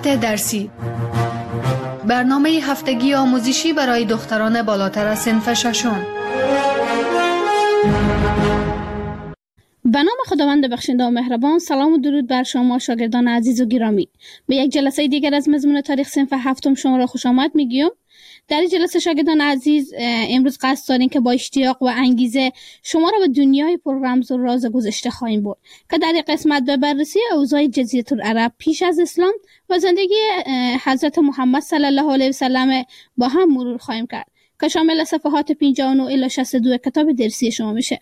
روایت درسی، برنامه هفتگی آموزشی برای دختران بالاتر از صنف ششم. به نام خداوند بخشنده و مهربان. سلام و درود بر شما شاگردان عزیز و گرامی. به یک جلسه دیگر از مضمون تاریخ صنف هفتم شما را خوش آمد میگیم. در این جلسه شاگردان عزیز امروز قصد داریم که با اشتیاق و انگیزه شما را به دنیای پر رمز و راز گذشته خواهیم برد که در این قسمت به بررسی اوضاع جزیره العرب پیش از اسلام و زندگی حضرت محمد صلی الله علیه و سلم با هم مرور خواهیم کرد که شامل صفحات 59 الی 62 کتاب درسی شما میشه.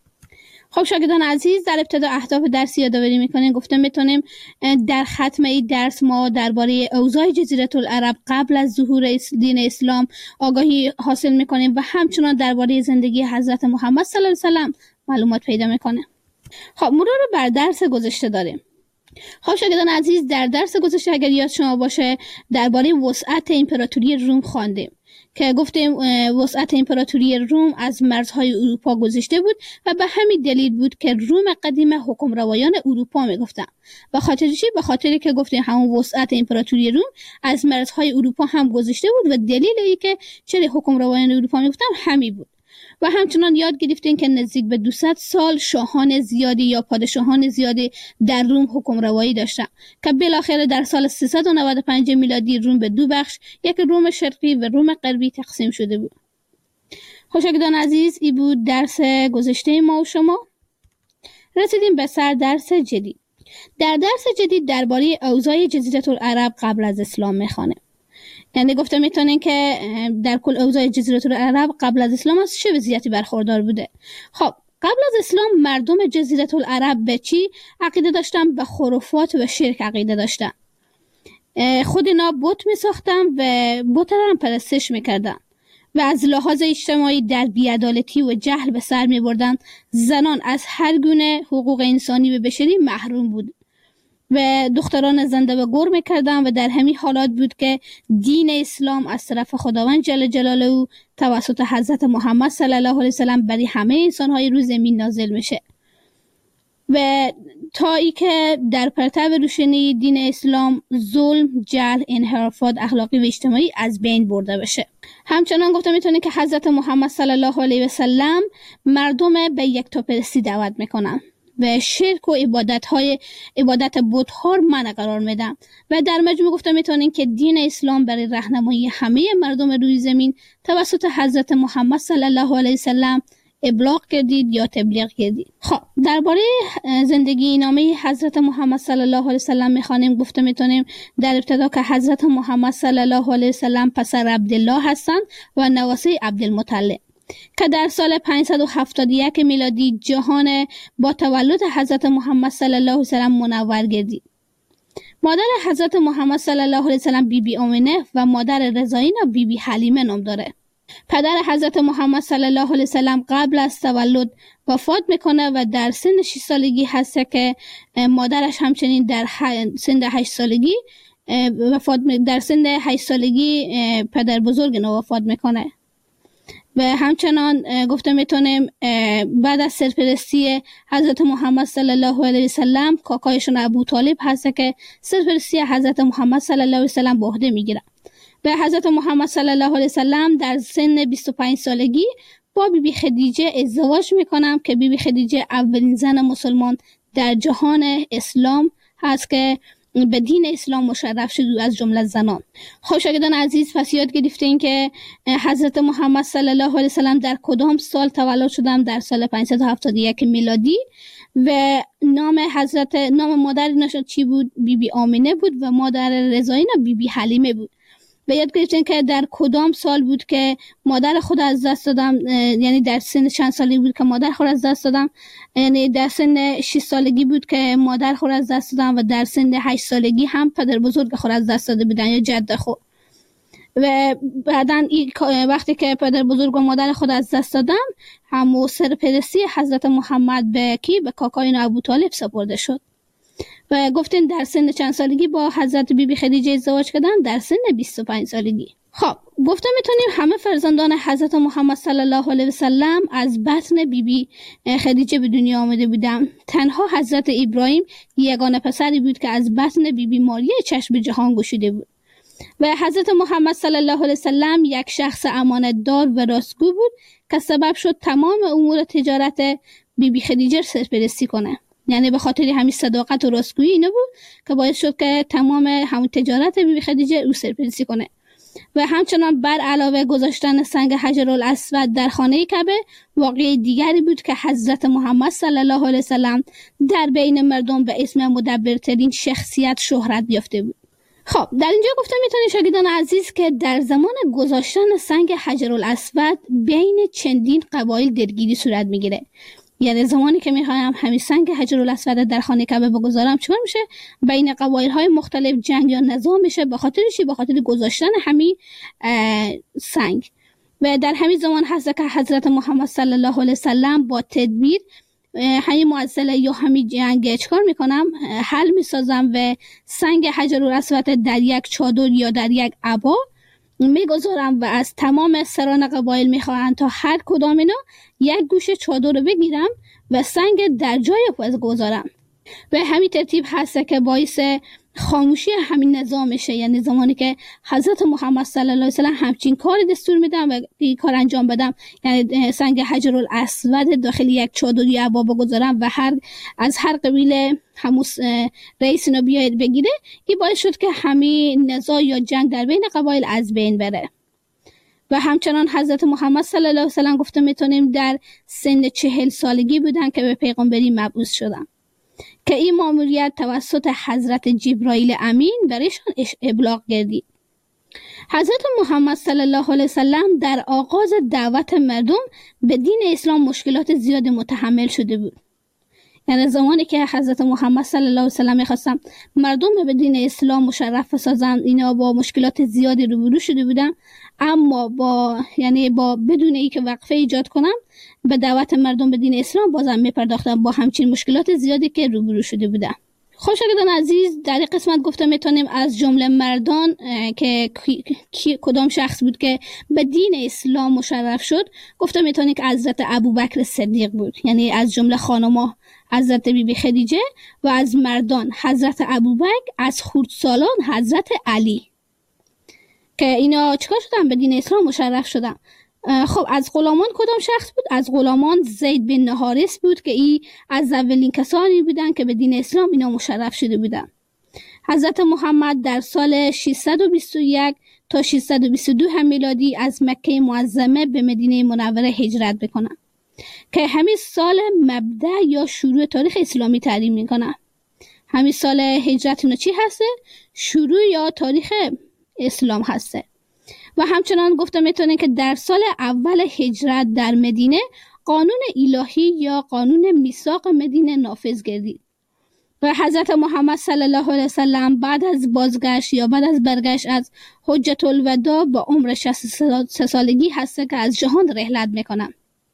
خب شاگردان عزیز، در ابتدا اهداف درسی یادآوری میکنیم. گفتم میتونیم در ختم این درس ما درباره اوضاع جزیره العرب قبل از ظهور دین اسلام آگاهی حاصل میکنیم و همچنان درباره زندگی حضرت محمد صلی الله علیه و سلم معلومات پیدا میکنیم. خب مرور بر درس گذشته داریم. خب شاگردان عزیز، در درس گذشته اگر یاد شما باشه درباره وسعت امپراتوری روم خواندیم که گفتیم وسعت امپراتوری روم از مرزهای اروپا گذشته بود و به همین دلیل بود که روم قدیم حکمروایان اروپا میگفتن. به خاطری که گفتیم همون وسعت امپراتوری روم از مرزهای اروپا هم گذشته بود و دلیل ای که چرا حکمروایان اروپا میگفتن همین بود. و همچنان یاد گرفتیم که نزدیک به 200 سال شاهان زیادی یا پادشاهان زیادی در روم حکمروایی داشتند که بالاخره در سال 395 میلادی روم به دو بخش، یک روم شرقی و روم غربی تقسیم شده بود. شاگردان عزیز، این بود درس گذشته ما و شما. رسیدیم به سر درس جدید. در درس جدید درباره اوضاع جزیره العرب قبل از اسلام میخوانیم. یعنی گفته میتونین که در کل اوضاع جزیره العرب قبل از اسلام از چه وضعیتی برخوردار بوده. خب قبل از اسلام مردم جزیره العرب به چی عقیده داشتن؟ به خرافات و شرک عقیده داشتن. خود اینا بت میساختن و بت را هم پرستش میکردن و از لحاظ اجتماعی در بی‌عدالتی و جهل به سر میبردن. زنان از هر گونه حقوق انسانی و بشری محروم بود و دختران زنده و گور میکردن و در همین حالات بود که دین اسلام از طرف خداوند جل جلاله توسط حضرت محمد صلی الله علیه وسلم برای همه انسان‌های روی زمین نازل میشه و تا ای که در پرتو روشنی دین اسلام ظلم، جهل، انحرافات اخلاقی و اجتماعی از بین برده بشه. همچنان گفته میتونه که حضرت محمد صلی الله علیه وسلم مردم به یکتاپرستی دعوت میکنن و شرک و عبادت بت‌ها رو منع قرار میدن و در مجموع گفته میتونین که دین اسلام برای راهنمایی همه مردم روی زمین توسط حضرت محمد صلی الله علیه وسلم ابلاغ کردید یا تبلیغ کردید. خب درباره زندگی نامه حضرت محمد صلی الله علیه وسلم میخوانیم. گفته میتونیم در ابتدا که حضرت محمد صلی الله علیه وسلم پسر عبدالله هستند و نواسه عبدالمطلب که در سال 571 میلادی جهان با تولد حضرت محمد صلی الله علیه وسلم منور گردید. مادر حضرت محمد صلی الله علیه وسلم بی آمنه و مادر رضایینا بی حلیمه نام داره. پدر حضرت محمد صلی الله علیه وسلم قبل از تولد وفات میکنه و در سن 6 سالگی هست که مادرش همچنین در سن 8 سالگی پدر بزرگ نو وفات میکنه. و همچنان گفته میتونیم بعد از سرپرستی حضرت محمد صلی الله علیه وسلم کاکایشون ابو طالب هست که سرپرستی حضرت محمد صلی الله علیه وسلم به عهده میگیره. و حضرت محمد صلی الله علیه وسلم در سن 25 سالگی با بیبی خدیجه ازدواج میکنم که بیبی خدیجه اولین زن مسلمان در جهان اسلام هست که به دین اسلام مشرف شد از جمله زنان. خب شاگردان عزیز، پس یاد گرفتین که حضرت محمد صلی الله علیه وسلم در کدام سال تولد شدن؟ در سال 571 میلادی و نام مادرش چی بود؟ بیبی آمینه بود و مادر رضایینا بیبی حلیمه بود. و یاد گرفتین که در کدام سال بود که مادر خود از دست دادم، یعنی در سن چند سالی بود که مادر خود از دست دادم؟ یعنی در سن 6 سالگی بود که مادر خود از دست دادم و در سن 8 سالگی هم پدر بزرگ خود از دست داده بودن یا جد خود. و بعدن وقتی که پدر بزرگ و مادر خود از دست دادن، همو سرپرستی حضرت محمد به کاکای ابو طالب سپرده شد و گفتین در سن چند سالگی با حضرت بیبی خدیجه ازدواج کردن؟ در سن 25 سالگی. خب گفته میتونیم همه فرزندان حضرت محمد صلی الله علیه و سلم از بطن بیبی خدیجه به دنیا آمده بودند. تنها حضرت ابراهیم یگانه پسری بود که از بطن بیبی ماریه چشم به جهان گشوده بود و حضرت محمد صلی الله علیه و سلم یک شخص امانتدار و راستگو بود که سبب شد تمام امور تجارت بیبی خدیجه سرپرستی کنه. یعنی به خاطر همین صداقت و راستگویی اینه بود که باعث شد که تمام همون تجارت بیبی خدیجه او سرپرستی کنه. و همچنان بر علاوه گذاشتن سنگ حجرالاسود در خانه کعبه واقعه دیگری بود که حضرت محمد صلی الله علیه وسلم در بین مردم به اسم مدبرترین شخصیت شهرت یافته بود. خب در اینجا گفته میتونید شاگردان عزیز که در زمان گذاشتن سنگ حجرالاسود بین چندین قبایل درگیری صورت میگیره. یعنی زمانی که میخوایم همین سنگ حجرالاسود در خانه کعبه بگذارم چیکار میشه؟ بین قبایل های مختلف جنگ یا نزاع میشه. به خاطر چی؟ به خاطر گذاشتن همین سنگ. و در همین زمان هست که حضرت محمد صلی الله علیه وسلم با تدبیر همین معضله یا همین جنگ چیکار میکنم؟ حل میسازم و سنگ حجرالاسود در یک چادر یا در یک عبا میگذارم و از تمام سران قبایل میخواهند تا هر کدام اینا یک گوشه چادر رو بگیرم و سنگ در جای پس گذارم. و همین ترتیب هست که باعث خاموشی همین نظام میشه. یعنی زمانی که حضرت محمد صلی الله علیه و سلم همچین کار دستور میدم و این کار انجام بدم، یعنی سنگ حجرالاسود داخل یک چادر یا عبا بگذارم و از هر قبیله همون رئیس اینا بیاید بگیره، این باعث شد که همین نزاع یا جنگ در بین قبایل از بین بره. و همچنان حضرت محمد صلی الله علیه و سلم گفته میتونیم در سن 40 سالگی بودن که به پیغمبری مبعوث شدن که این ماموریت توسط حضرت جبرائیل امین برایشان ابلاغ گردید. حضرت محمد صلی الله علیه و سلم در آغاز دعوت مردم به دین اسلام مشکلات زیاد متحمل شده بود. یعنی زمانی که حضرت محمد صلی الله علیه و سلم می‌خواستن مردم به دین اسلام مشرف بسازند، اینا با مشکلات زیادی روبرو شده بودن، اما با بدون اینکه وقفه ایجاد کنم به دعوت مردم به دین اسلام بازم میپرداختن با همچین مشکلات زیادی که روبرو شده بودن. خب شاگردان عزیز، در این قسمت گفته میتونیم از جمله مردان که کدام شخص بود که به دین اسلام مشرف شد، گفته میتونیم که حضرت ابوبکر صدیق بود. یعنی از جمله خانم‌ها حضرت بیبی خدیجه و از مردان حضرت ابوبکر، از خردسالان حضرت علی، که اینا چیکار شدن؟ به دین اسلام مشرف شدن. خب از غلامان کدام شخص بود؟ از غلامان زید بن حارث بود که ای از اولین کسانی بودن که به دین اسلام اینا مشرف شده بودن. حضرت محمد در سال 621 تا 622 هم میلادی از مکه معظمه به مدینه منوره هجرت بکنن که همین سال مبدأ یا شروع تاریخ اسلامی تعیین میکنن. همین سال هجرت اینا چی هسته؟ شروع یا تاریخ اسلام هسته. و همچنان گفته میتونه که در سال اول هجرت در مدینه قانون الهی یا قانون میثاق مدینه نافذ گردید و حضرت محمد صلی الله علیه وسلم بعد از بازگشت یا بعد از برگشت از حجة الوداع با عمر 63 سالگی هسته که از جهان رحلت میکنن.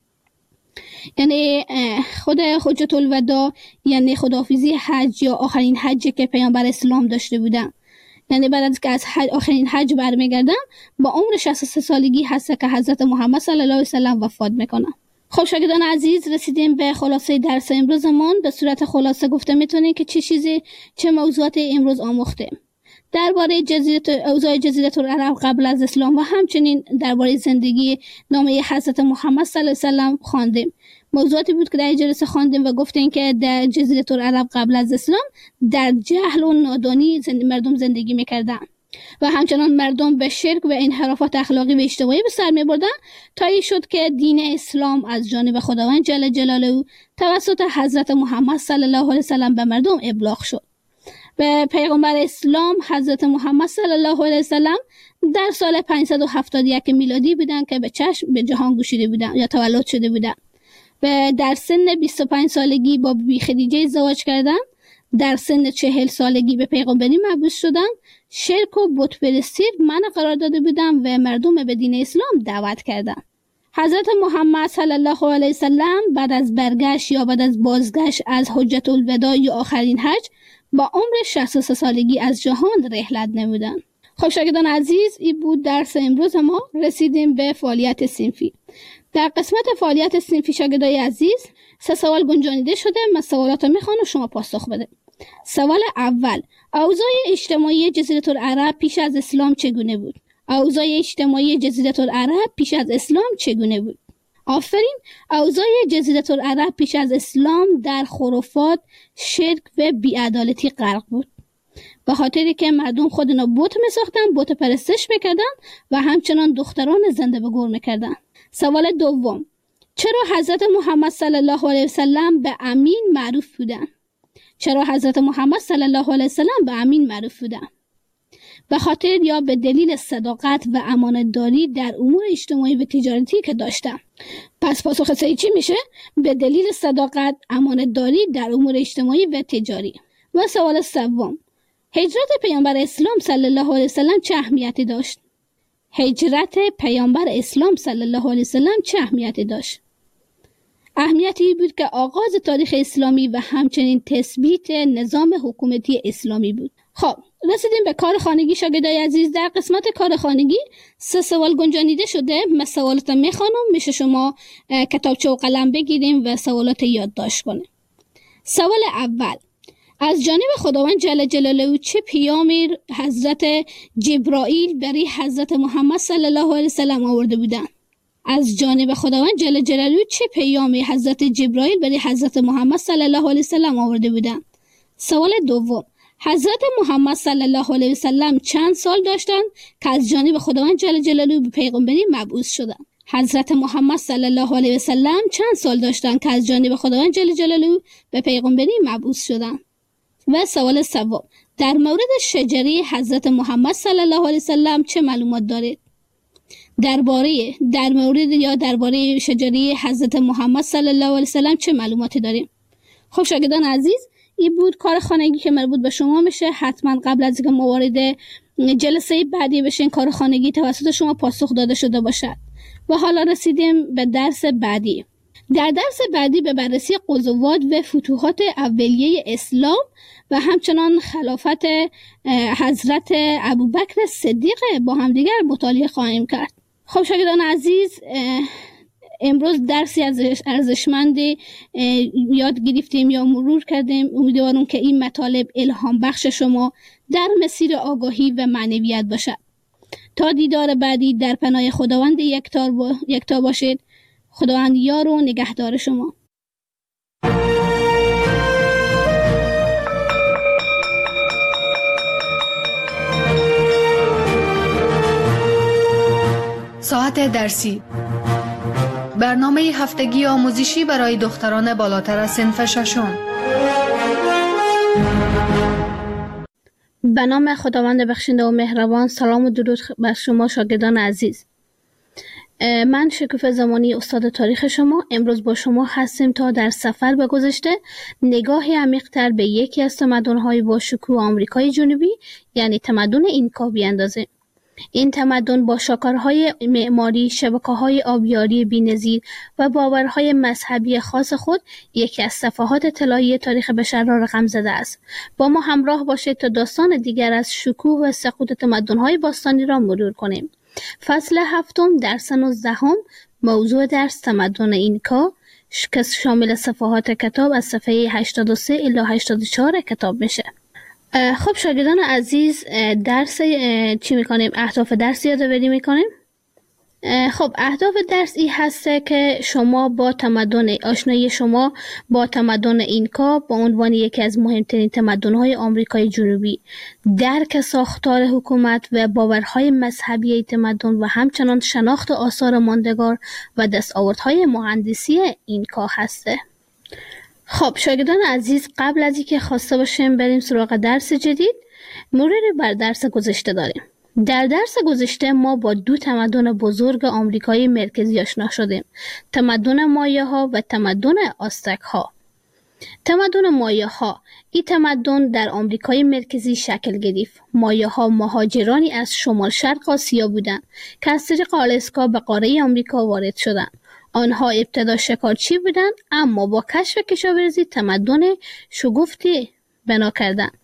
یعنی خود حجة الوداع یعنی خداحافظی حج یا آخرین حجی که پیامبر اسلام داشته بودن. یعنی بعد از که از آخرین حج برمیگردن با عمر 63 سالگی هست که حضرت محمد صلی الله علیه وسلم وفات میکنن. خب شاگردان عزیز، رسیدیم به خلاصه درس امروزمون. به صورت خلاصه گفته میتونیم که چه موضوعات امروز آموختیم درباره اوضاع جزیره العرب قبل از اسلام و همچنین درباره زندگی نامه حضرت محمد صلی الله علیه وسلم خواندیم. موضوعاتی بود که در جلسه خواندیم و گفتیم که در جزیره العرب قبل از اسلام در جهل و نادانی مردم زندگی میکردن و همچنان مردم به شرک و انحرافات اخلاقی و اجتماعی به سر میبردن تا این شد که دین اسلام از جانب خداوند جل جلاله توسط حضرت محمد صلی الله علیه وسلم به مردم ابلاغ شد. به پیغمبر اسلام حضرت محمد صلی الله علیه وسلم در سال 571 میلادی بودن که به جهان گشوده بودن یا تولد شده بودن و در سن 25 سالگی با بیبی خدیجه ازدواج کردن. در سن 40 سالگی به پیغمبری مبعوث شدن. شرک و بت پرستی منع قرار داده بودن و مردم به دین اسلام دعوت کردن. حضرت محمد صلی الله علیه وسلم بعد از برگشت یا بعد از بازگشت از حجة الوداع یا آخرین حج با عمر 63 سالگی از جهان رحلت نمودند. خب شاگردان عزیز، این بود درس امروز ما. رسیدیم به فعالیت صنفی. در قسمت فعالیت صنفی شاگردای عزیز 3 سوال گنجانیده شده. من سوالات رو میخوام و شما پاسخ بده. سوال اول: اوضاع اجتماعی جزیره العرب پیش از اسلام چگونه بود؟ اوضاع اجتماعی جزیره العرب پیش از اسلام چگونه بود؟ آفرین. اوضاع جزیره العرب پیش از اسلام در خرافات، شرک و بی‌عدالتی غرق بود. به خاطری که مردم خودنا بت می‌ساختن، بت پرستش می‌کردن و همچنان دختران زنده به گور می‌کردن. سوال دوم: چرا حضرت محمد صلی الله علیه وسلم به امین معروف بودند؟ چرا حضرت محمد صلی الله علیه وسلم به امین معروف بودند؟ به خاطر یا به دلیل صداقت و امانتداری در امور اجتماعی و تجارتی که داشتند. پس پاسخ صحیح چی میشه؟ به دلیل صداقت، امانتداری در امور اجتماعی و تجاری. و سوال سوم: هجرت پیامبر اسلام صلی الله علیه وسلم چه اهمیتی داشت؟ هجرت پیامبر اسلام صلی الله علیه وسلم چه اهمیتی داشت؟ اهمیتی بود که آغاز تاریخ اسلامی و همچنین تثبیت نظام حکومتی اسلامی بود. خب رسیدیم به کار خانگی شاگردای عزیز. در قسمت کار خانگی 3 سوال گنجانیده شده. من سوالات میخوانم، میشه شما کتابچه و قلم بگیریم و سوالات یادداشت کنیم. سوال اول: از جانب خداوند جل جلاله چه پیامی حضرت جبرائیل برای حضرت محمد صلی الله علیه وسلم آورده بودند؟ از جانب خداوند جل جلاله چه پیامی حضرت جبرائیل برای حضرت محمد صلی الله علیه وسلم آورده بودند؟ سوال دوم: حضرت محمد صلی الله علیه وسلم چند سال داشتند که از جانب خداوند جل جلاله به پیغمبری مبعوث شدند؟ حضرت محمد صلی الله علیه وسلم چند سال داشتند که از جانب خداوند جل جلاله به پیغمبری مبعوث شدند؟ و سوال سوم: در مورد شجره حضرت محمد صلی الله علیه وسلم چه معلومات دارید؟ درباره شجره حضرت محمد صلی الله علیه وسلم چه معلوماتی داریم؟ خب شاگردان عزیز، این بود کار خانگی که مربوط به شما میشه. حتما قبل از اینکه ما وارد جلسه بعدی بشین کار خانگی توسط شما پاسخ داده شده باشد. و حالا رسیدیم به درس بعدی. در درس بعدی به بررسی غزوات و فتوحات اولیه اسلام و همچنان خلافت حضرت ابوبکر صدیق با همدیگر مطالعه خواهیم کرد. خب شاگردان عزیز، امروز درسی ارزشمند یاد گرفتیم یا مرور کردیم. امیدوارم که این مطالب الهام بخش شما در مسیر آگاهی و معنویت باشد. تا دیدار بعدی در پناه خداوند یکتا باشید. خداوند یار و نگهدار شما. ساعت درسی: برنامه هفتگی آموزشی برای دختران بالاتر از صنف ششم. به نام خداوند بخشنده و مهربان. سلام و درود بر شما شاگردان عزیز. من شکوفه زمانی استاد تاریخ شما امروز با شما هستیم تا در سفر به گذشته نگاهی عمیق‌تر به یکی از تمدن‌های با شکوه آمریکای جنوبی یعنی تمدن اینکا بیاندازیم. این تمدن با شاهکارهای معماری، شبکه‌های آبیاری بی‌نظیر و باورهای مذهبی خاص خود یکی از صفحات طلایی تاریخ بشر را رقم زده است. با ما همراه باشید تا داستان دیگر از شکوه و سقوط تمدن‌های باستانی را مرور کنیم. فصل 7 درس 19 موضوع درس تمدن اینکا که شامل صفحات کتاب از صفحه 83 الی 84 کتاب میشه. خب شاگردان عزیز، درس چی میکنیم؟ اهداف درس یادآوری میکنیم. خب اهداف درس این هسته که شما با آشنایی شما با تمدن اینکا با عنوان یکی از مهمترین تمدن‌های آمریکای جنوبی، درک ساختار حکومت و باورهای مذهبی تمدن و همچنان شناخت آثار ماندگار و دستاوردهای مهندسی اینکا هسته. خب شاگردان عزیز، قبل از اینکه خواسته باشیم بریم سراغ درس جدید، مروری بر درس گذشته داریم. در درس گذشته ما با 2 تمدن بزرگ آمریکای مرکزی آشنا شدیم: تمدن مایاها و تمدن آزتک‌ها. تمدن مایاها، این تمدن در آمریکای مرکزی شکل گرفت. مایاها مهاجرانی از شمال شرق آسیا بودند که از طریق آلاسکا به قاره آمریکا وارد شدند. آنها ابتدا شکارچی بودند، اما با کشف کشاورزی تمدن شگفتی بنا کردند.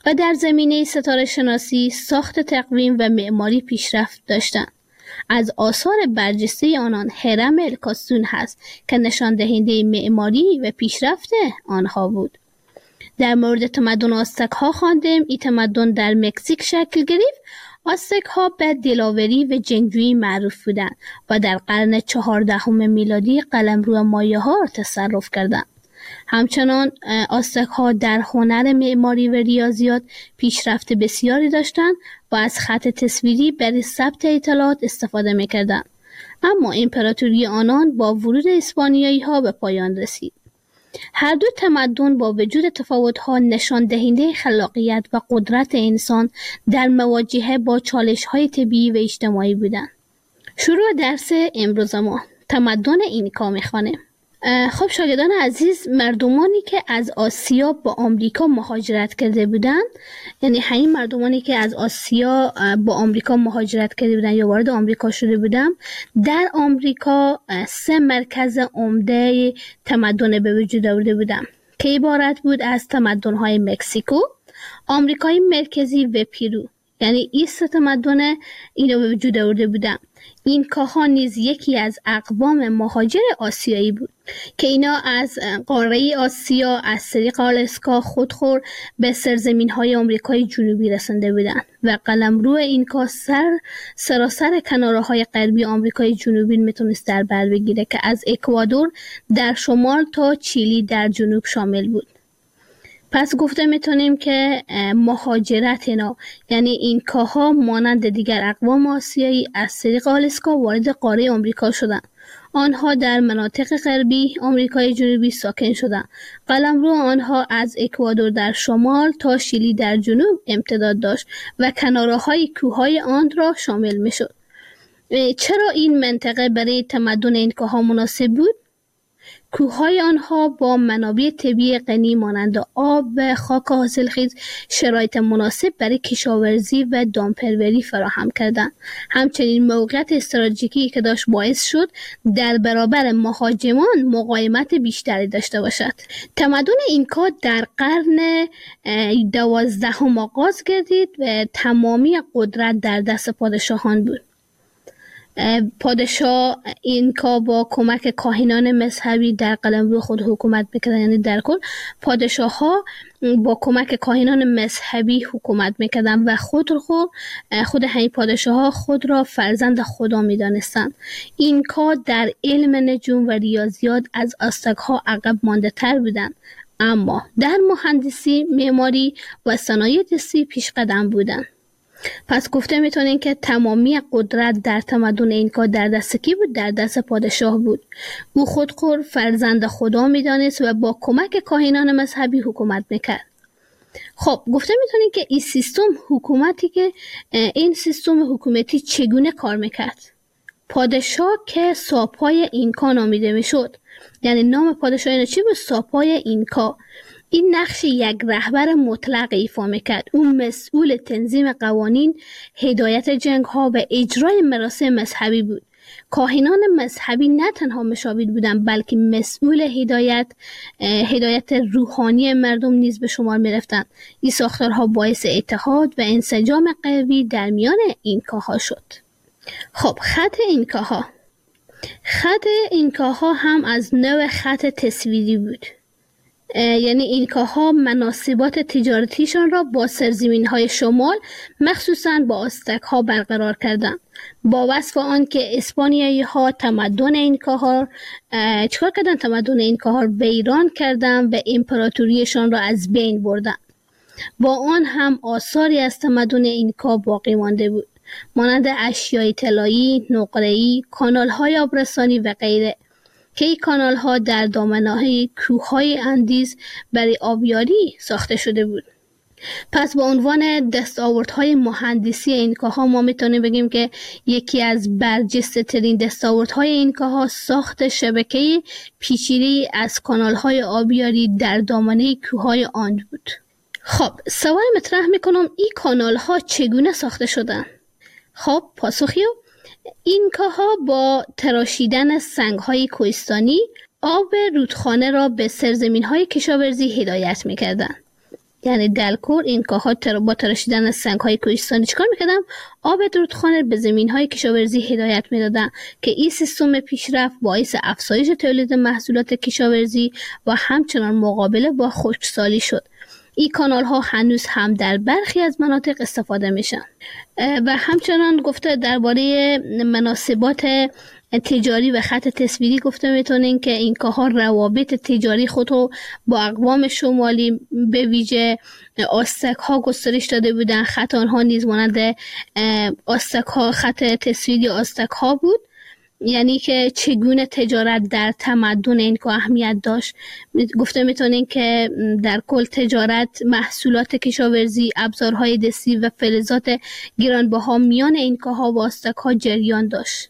و در زمینه ستاره شناسی، ساخت تقویم و معماری پیشرفت داشتند. از آثار برجسته آنان هرم الکاستون هست که نشان دهنده معماری و پیشرفت آنها بود. در مورد تمدن آستک ها خواندیم. این تمدن در مکزیک شکل گرفت. آستک ها به دلاوری و جنگجویی معروف بودند و در قرن 14 میلادی قلمرو مایه ها را تصرف کردند. همچنان آستک ها در هنر معماری و ریاضیات پیشرفت بسیاری داشتند و از خط تصویری برای ثبت اطلاعات استفاده می‌کردند. اما امپراتوری آنان با ورود اسپانیایی ها به پایان رسید. هر دو تمدن با وجود تفاوت‌ها نشان دهنده خلاقیت و قدرت انسان در مواجهه با چالش‌های طبیعی و اجتماعی بودند. شروع درس امروز ما تمدن اینکا می‌خوانیم. خب شاگردان عزیز، مردمانی که از آسیا با آمریکا مهاجرت کرده بودند، یعنی همین مردمانی که از آسیا با آمریکا مهاجرت کرده بودند یا وارد آمریکا شده بودند، در آمریکا 3 مرکز عمده تمدن به وجود آورده بودند که عبارت بود از تمدن‌های مکزیکو، آمریکای مرکزی و پیرو. یعنی این 3 تمدن اینو به وجود آورده بودند. اینکاها نیز یکی از اقوام مهاجر آسیایی بود که اینا از قاره آسیا از طریق آلاسکا خودخور به سرزمین‌های آمریکای جنوبی رسنده بودند و قلمرو اینکا سراسر کناره‌های غربی آمریکای جنوبی میتونست در بر بگیره که از اکوادور در شمال تا چیلی در جنوب شامل بود. پس گفته میتونیم که مهاجرت اینا، یعنی اینکاها مانند دیگر اقوام آسیایی از طریق آلاسکا وارد قاره آمریکا شدند. آنها در مناطق غربی آمریکای جنوبی ساکن شدند. قلمرو آنها از اکوادور در شمال تا شیلی در جنوب امتداد داشت و کناره‌های کوههای آن را شامل میشد. چرا این منطقه برای تمدن اینکاها مناسب بود؟ کوههای آنها با منابع طبیعی غنی مانند آب و خاک حاصلخیز شرایط مناسب برای کشاورزی و دامپروری فراهم کردند. همچنین موقعیت استراتژیکی که داشت باعث شد در برابر مهاجمان مقاومت بیشتری داشته باشد. تمدن اینکا در قرن 12 آغاز گردید و تمامی قدرت در دست پادشاهان بود. پادشاه اینکا با کمک کاهنان مذهبی در قلمرو خود حکومت میکردن. یعنی در کل پادشاه ها با کمک کاهنان مذهبی حکومت میکردن و خود همین پادشاه ها خود را فرزند خدا میدانستند. اینکا در علم نجوم و ریاضیات از آستک ها عقب مانده تر بودند، اما در مهندسی، معماری و صنایع دستی پیش قدم بودند. پس گفته میتونین که تمامی قدرت در تمدن اینکا در دست کی بود؟ در دست پادشاه بود. او خودخور فرزند خدا میدانست و با کمک کاهنان مذهبی حکومت میکرد. خب گفته میتونین که این سیستم حکومتی چگونه کار میکرد؟ پادشاه که ساپای اینکا نامیده میشد، یعنی نام پادشاه اینه چی بود؟ ساپای اینکا. این نقش یک رهبر مطلق ایفا میکرد. اون مسئول تنظیم قوانین، هدایت جنگ ها و اجرای مراسم مذهبی بود. کاهنان مذهبی نه تنها مشاور بودند بلکه مسئول هدایت روحانی مردم نیز به شمار میرفتند. این ساختارها باعث اتحاد و انسجام قوی در میان اینکاها شد. خب خط اینکاها هم از نوع خط تصویری بود. یعنی اینکاها مناسبات تجارتیشان را با سرزمین‌های شمال مخصوصاً با آستک ها برقرار کردند. با وصف آن که اسپانیایی ها تمدن اینکاها چکار کردن؟ تمدن اینکاها را ویران کردند و امپراتوریشان را از بین بردند. با آن هم آثاری از تمدن اینکا باقی مانده بود، مانند اشیای طلایی، نقره‌ای، کانال‌های آبرسانی و غیره که این کانال ها در دامنه‌های کوههای اندیز برای آبیاری ساخته شده بود. پس با عنوان دستاوردهای مهندسی اینکاها ما میتونیم بگیم که یکی از برجسته ترین دستاوردهای اینکاها ساخت شبکه پیچیده‌ای از کانال های آبیاری در دامنه کوههای اند بود. خب سوال مطرح میکنم این کانال ها چگونه ساخته شدن؟ خب پاسخیو اینکاها با تراشیدن سنگ‌های کوهستانی آب رودخانه را به سرزمین‌های کشاورزی هدایت می‌کردند. یعنی دلکور اینکاها با تراشیدن سنگ‌های کوهستانی چیکار می‌کردن؟ آب رودخانه به زمین‌های کشاورزی هدایت می‌دادن که این سیستم پیشرفت باعث افزایش تولید محصولات کشاورزی و همچنان مقابله با خشکسالی شد. این کانال ها هنوز هم در برخی از مناطق استفاده میشن. و همچنان گفته درباره مناسبات تجاری و خط تصویری گفته میتونین که اینکاها روابط تجاری خود رو با اقوام شمالی به ویژه آستک ها گسترش داده بودن. خط آنها نیز مانند آستک ها، خط تصویری آستک ها بود، یعنی که چگونه تجارت در تمدن اینکا اهمیت داشت. گفته میتونین که در کل تجارت، محصولات کشاورزی، ابزارهای دستی و فلزات گرانبها میان اینکاها و آستک‌ها جریان داشت.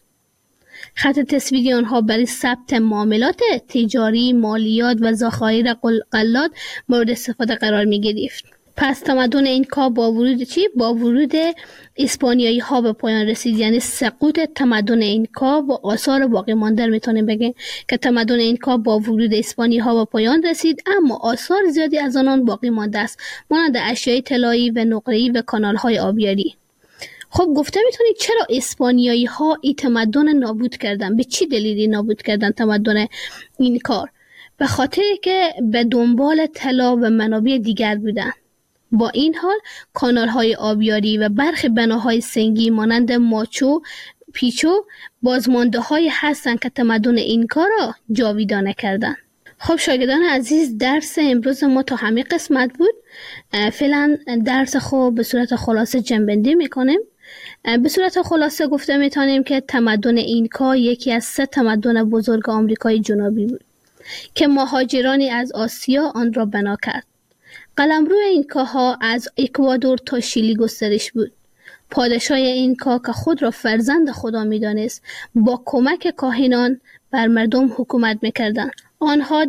خط تصویری آنها برای ثبت معاملات تجاری، مالیات و ذخایر غلات مورد استفاده قرار می گرفت. پس تمدن اینکا با ورود با ورود اسپانیایی ها به پایان رسید، یعنی سقوط تمدن اینکا و آثار باقی مانده میتونیم بگیم که تمدن اینکا با ورود اسپانیایی ها به پایان رسید، اما آثار زیادی از آنان باقی مانده است، مانند اشیاء طلایی و نقره‌ای و کانال های آبیاری. خب گفته میتونید چرا اسپانیایی ها این تمدن نابود کردن؟ به چی دلیلی نابود کردن تمدن اینکا؟ به خاطر که به دنبال طلا و منابع دیگر بودن. با این حال کانال های آبیاری و برخی بناهای سنگی مانند ماچو پیچو بازمانده های هستند که تمدن اینکا را جاویدانه کردند. خب شاگردان عزیز، درس امروز ما تا همین قسمت بود. فعلا درس خوب به صورت خلاصه جنبندی میکنیم. به صورت خلاصه گفته میتونیم که تمدن اینکا یکی از 3 تمدن بزرگ آمریکای جنوبی بود که مهاجرانی از آسیا آن را بنا کرد. قلمرو اینکاها از اکوادور تا شیلی گسترش بود. پادشاه اینکا که خود را فرزند خدا می‌دانست، با کمک کاهنان بر مردم حکومت می‌کردند. آنها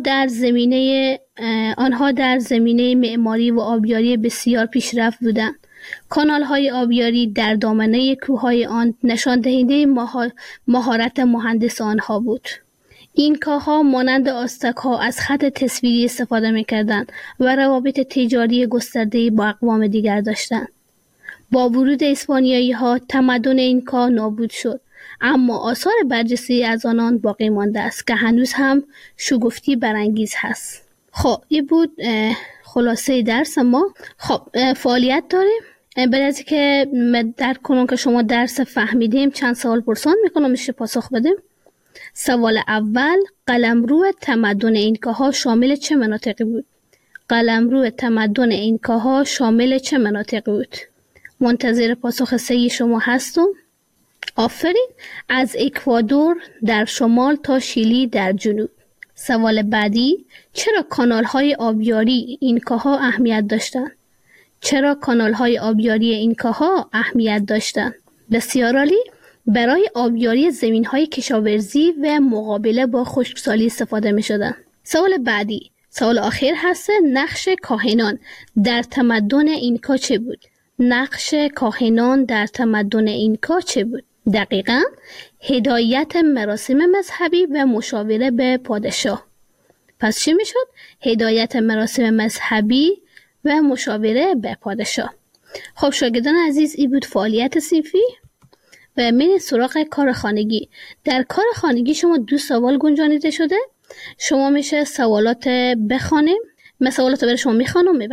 در زمینه معماری و آبیاری بسیار پیشرفت بودند. کانال‌های آبیاری در دامنه کوههای آن نشان دهنده مهارت مهندس آنها بود. اینکاها مانند آستک‌ها از خط تصویری استفاده می‌کردند و روابط تجاری گسترده‌ای با اقوام دیگر داشتند. با ورود اسپانیایی‌ها تمدن اینکا نابود شد، اما آثار برجسته از آنان باقی مانده است که هنوز هم شگفتی برانگیز هست. خب این بود خلاصه درس ما. خب فعالیت داریم. برای از که درک کنم که شما درس فهمیدیم، چند سوال پرسان میکنم میشه پاسخ بدیم. سوال اول، قلمرو تمدن اینکاها شامل چه مناطقی بود؟ قلمرو تمدن اینکاها شامل چه مناطقی بود؟ منتظر پاسخ صحیح شما هستم. آفرین. از اکوادور در شمال تا شیلی در جنوب. سوال بعدی، چرا کانال‌های آبیاری اینکاها اهمیت داشتند؟ چرا کانال‌های آبیاری اینکاها اهمیت داشتند؟ بسیار عالی. برای آبیاری زمین‌های کشاورزی و مقابله با خشکسالی استفاده می‌شدند. سوال بعدی، سوال آخر هست، نقش کاهنان در تمدن اینکا چه بود؟ نقش کاهنان در تمدن اینکا چه بود؟ دقیقاً هدایت مراسم مذهبی و مشاوره به پادشاه. پس چی میشد؟ هدایت مراسم مذهبی و مشاوره به پادشاه. خب شاگردان عزیز، این بود فعالیت صنفی و میریم سراغ کار خانگی. در کار خانگی شما 2 سوال گنجانیده شده. شما میشه سوالات بخوانیم. من سوالات برای شما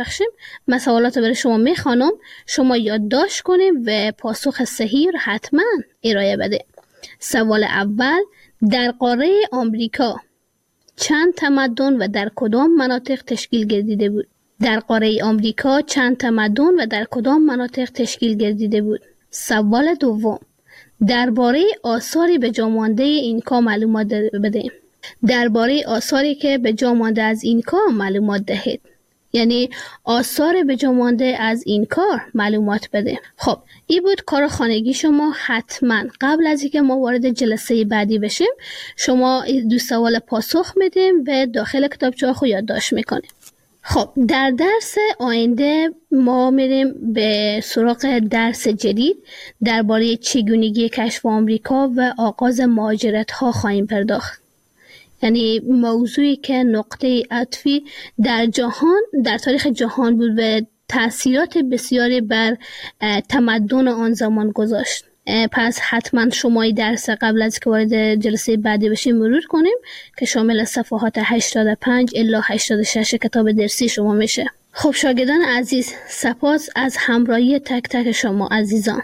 میخوانم. شما یادداشت کنیم و پاسخ صحیح را حتما ارائه بده. سوال اول، در قاره آمریکا چند تمدن و در کدام مناطق تشکیل گردیده بود؟ در قاره آمریکا چند تمدن و در کدام مناطق تشکیل گردیده بود؟ سوال دوم، درباره آثاری به جا مانده اینکا معلومات بده. درباره آثاری که به جا مانده از اینکا معلومات دهید. یعنی آثار به جا مانده از این کار معلومات بده. خب این بود کار خانگی شما. حتما قبل از اینکه ما وارد جلسه بعدی بشیم شما 2 سوال پاسخ میدیم و داخل کتابچه خود یادداشت میکنیم. خب در درس آینده ما میریم به سراغ درس جدید درباره چگونگی کشف آمریکا و آغاز مهاجرت ها خواهیم پرداخت. یعنی موضوعی که نقطه عطفی در جهان، در تاریخ جهان بود و تأثیرات بسیاری بر تمدن آن زمان گذاشت. پس حتما شما درس قبل از که وارد جلسه بعدی بشیم مرور کنیم که شامل صفحات 85 الی 86 کتاب درسی شما میشه. خب شاگردان عزیز، سپاس از همراهی تک تک شما عزیزان.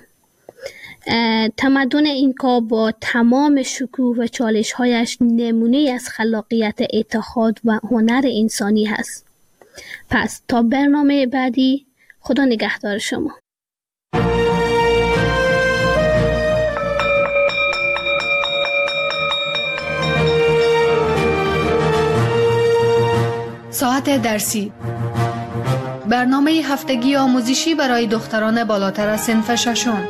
تمدن اینکا با تمام شکوه و چالش‌هایش نمونه از خلاقیت، اتحاد و هنر انسانی هست. پس تا برنامه بعدی، خدا نگهدار شما. ساعت درسی، برنامه هفتگی آموزشی برای دختران بالاتر از صنف ششم.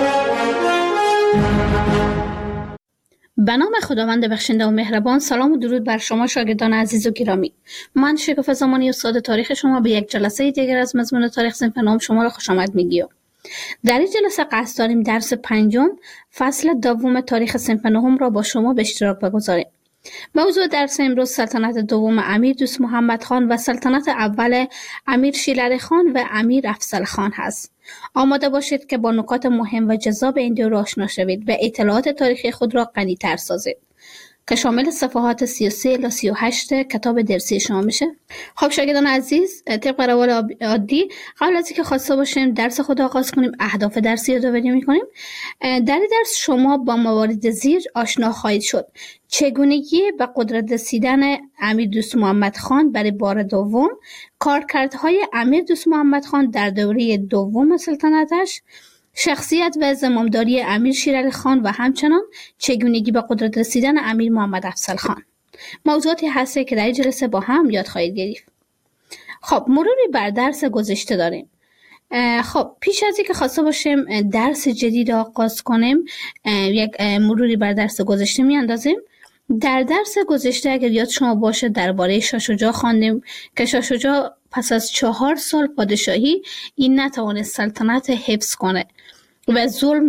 به نام خداوند بخشنده و مهربان. سلام و درود بر شما شاگردان عزیز و گرامی. من شکوفه زمانی استاد تاریخ شما به یک جلسه دیگر از مضمون تاریخ صنف نهم شما را خوش آمد میگیم. در این جلسه قصد داریم درس 5 فصل دوم تاریخ صنف نهم را با شما به اشتراک بگذاریم. موضوع درس امروز سلطنت دوم امیر دوست محمد خان و سلطنت اول امیر شیرعلی خان و امیر افضل خان هست. آماده باشید که با نکات مهم و جذاب این دور آشنا شوید و اطلاعات تاریخی خود را غنی‌تر سازید که شامل صفحات 33 الی 38 کتاب درسی شما میشه. خب شاگردان عزیز، طبق روال عادی قبل از اینکه خواسته باشیم درس خود آغاز کنیم، اهداف درسی یادآوری میکنیم. در این درس شما با موارد زیر آشنا خواهید شد: چگونگی به قدرت رسیدن امیر دوست محمد خان برای بار دوم، کارکردهای امیر دوست محمد خان در دوره دوم سلطنتش، شخصیت و زمامداری امیر شیرعلی خان و همچنان چگونگی به قدرت رسیدن امیر محمد افضل خان. موضوعاتی هسته که در این جلسه با هم یاد خواهید گرفت. خب مروری بر درس گذشته داریم. خب پیش از اینکه خواسته باشیم درس جدید آغاز کنیم، یک مروری بر درس گذشته میاندازیم. در درس گذشته اگر یاد شما باشه درباره شاه شجاع خواندیم که شاه شجاع پس از 4 سال پادشاهی این نتوانست سلطنت حفظ کنه و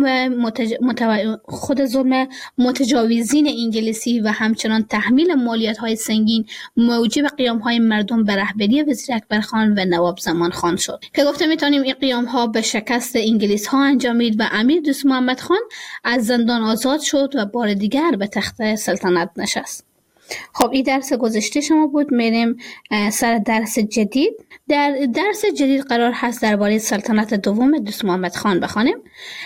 خود ظلم متجاوزین انگلیسی و همچنان تحمیل مالیات‌های سنگین موجب قیام‌های مردم به رهبری وزیر اکبر خان و نواب زمان خان شد که گفته میتونیم این قیام‌ها به شکست انگلیس‌ها انجامید و امیر دوست محمد خان از زندان آزاد شد و بار دیگر به تخت سلطنت نشست. خب این درس گذشته شما بود. میریم سر درس جدید. در درس جدید قرار هست درباره سلطنت دوم دوست محمد خان بخوانیم.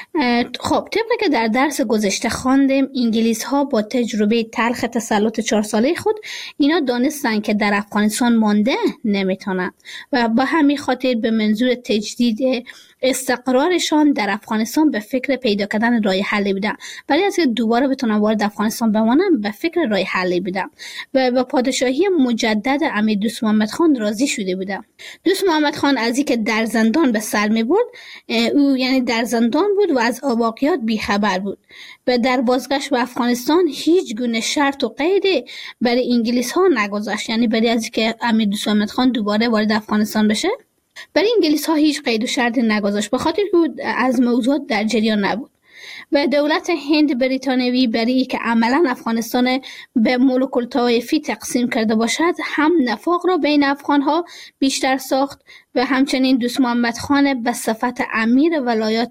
خب طبق که در درس گذشته خواندیم، انگلیس ها با تجربه تلخ تسلط 4 ساله خود اینا دانستن که در افغانستان مانده نمیتونن و با همین خاطر به منظور تجدید استقرارشان در افغانستان به فکر پیدا کردن راه حلی بودن. برای از که دوباره بتونن وارد افغانستان بمانن به فکر راه حلی بودن و با پادشاهی مجدد امیر دوست محمد خان راضی شده بودن. دوست محمد خان از اینکه در زندان به سر می برد، او یعنی در زندان بود و از واقعیات بیخبر بود و در بازگشت به افغانستان هیچ گونه شرط و قیدی برای انگلیس ها نگذاشت، یعنی برای از اینکه امیر دوست محمد خان دوباره وارد افغانستان بشه برای انگلیس ها هیچ قید و شرطی نگذاشت، به خاطر که از موضوعات در جریان نبود و دولت هند بریتانیایی برای که عملا افغانستان به ملوک الطوایفی تقسیم کرده باشد هم نفاق را بین افغان ها بیشتر ساخت و همچنین دوست محمد خان به صفت امیر ولایات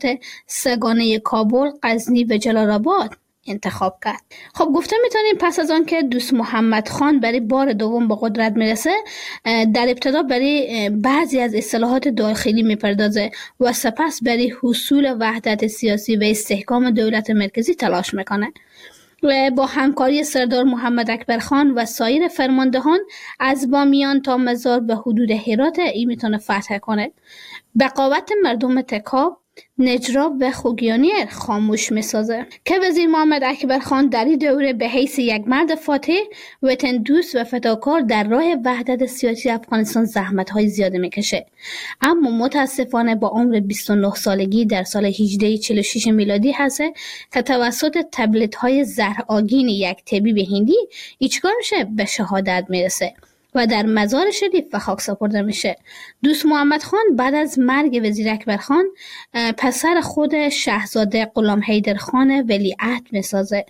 سگانه کابل، غزنی و جلال آباد انتخاب کرد. خب گفته میتونیم پس از آن که دوست محمد خان برای بار دوم به قدرت میرسه، در ابتدا برای بعضی از اصلاحات داخلی میپردازه و سپس برای حصول وحدت سیاسی و استحکام دولت مرکزی تلاش میکنه و با همکاری سردار محمد اکبر خان و سایر فرماندهان از بامیان تا مزار به حدود هرات این میتونه فتح کنه. بقاوت مردم تکاب، نجراب و خوگیانی خاموش میسازه که وزیر محمد اکبر خان در این دوره به حیث یک مرد فاتح، وطن دوست و فداکار در راه وحدت سیاسی افغانستان زحمت‌های زیاده میکشه، اما متاسفانه با عمر 29 سالگی در سال 1846 میلادی هست که توسط تبلیغات‌های زهرآگین یک طبیب هندی چیکار میشه؟ به شهادت میرسه و در مزار شریف به خاک سپرده میشه. دوست محمد خان بعد از مرگ وزیر اکبر خان پسر خود شاهزاده غلام حیدر خان ولیعهد میسازه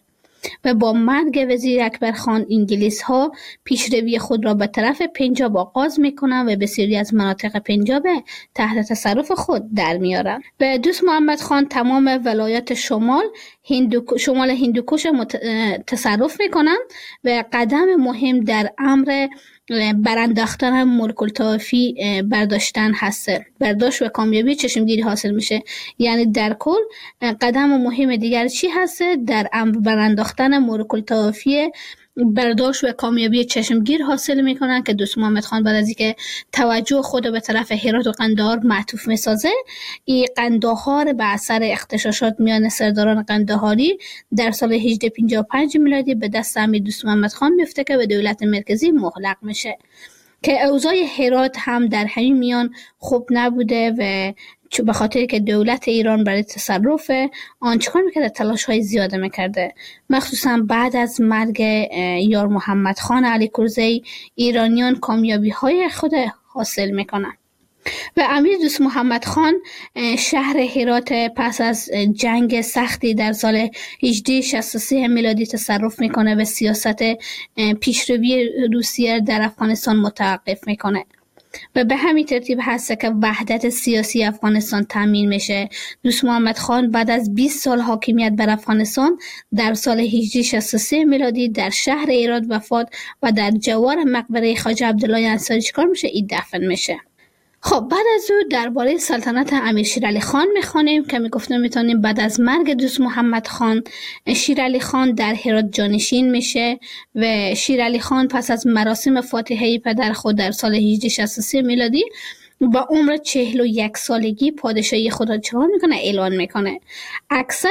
و با مرگ وزیر اکبر خان انگلیس ها پیشروی خود را به طرف پنجاب آغاز میکنند و بسیاری از مناطق پنجاب تحت تصرف خود در میارند. و دوست محمد خان تمام ولایات شمال هندوکش تصرف میکنند و قدم مهم در امر برانداختن ملک الطوایفی برداشتن هسته. برداشت و کامیابی چشمگیری حاصل میشه. یعنی در کل قدم مهم دیگر چی هسته؟ در امر برانداختن ملک الطوایفی برداشت و کامیابی چشمگیر حاصل میکنن که دوست محمد خان بعد از اینکه توجه خود به طرف هرات و قندهار معطوف میسازه، این قندهار به اثر اغتشاشات میان سرداران قندهاری در سال 1855 میلادی به دست امیر دوست محمد خان میفته که به دولت مرکزی مغلق میشه که اوضاع هرات هم در همین میان خوب نبوده و به خاطر که دولت ایران برای تصرف آن چکار میکرده؟ تلاش های زیاده میکرده. مخصوصا بعد از مرگ یار محمد خان علی کرزی ایرانیان کامیابی های خود حاصل میکنن و امیر دوست محمد خان شهر هرات پس از جنگ سختی در سال 1863 میلادی تصرف میکنه و سیاست پیشروی روسیه در افغانستان متوقف میکنه و به همین ترتیب هست که وحدت سیاسی افغانستان تامین میشه. دوست محمد خان بعد از 20 سال حاکمیت بر افغانستان در سال 1863 میلادی در شهر هرات وفات و در جوار مقبره خواجه عبدالله انصاری چیکار میشه؟ این دفن میشه. خب بعد از او درباره سلطنت امیر شیرعلی خان میخوانیم که میگفتم میتونیم بعد از مرگ دوست محمد خان شیرعلی خان در هرات جانشین میشه و شیرعلی خان پس از مراسم فاتحه پدر خود در سال 1863 میلادی با عمر 41 سالگی پادشاهی خود را چکار میکنه؟ اعلان میکنه. اکثر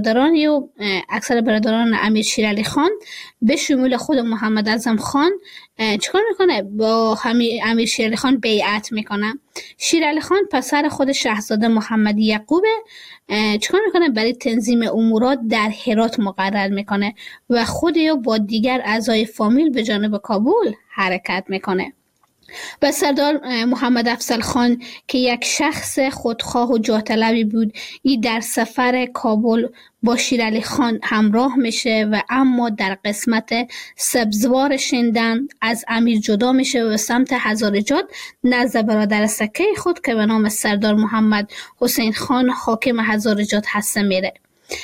برادران امیر شیرعلی خان به شمول خود محمد اعظم خان چکار میکنه؟ با امیر شیرعلی خان بیعت میکنه. شیرعلی خان پسر خود شاهزاده محمد یعقوب چکار میکنه؟ برای تنظیم امورات در هرات مقرر میکنه و خود یا با دیگر اعضای فامیل به جانب کابل حرکت میکنه. و سردار محمد افضل خان که یک شخص خودخواه و جاه طلبی بود، این در سفر کابل با شیرعلی خان همراه میشه و اما در قسمت سبزوار شندن از امیر جدا میشه و سمت هزارجات نزد برادر سکه خود که به نام سردار محمد حسین خان حاکم هزارجات هسته میره.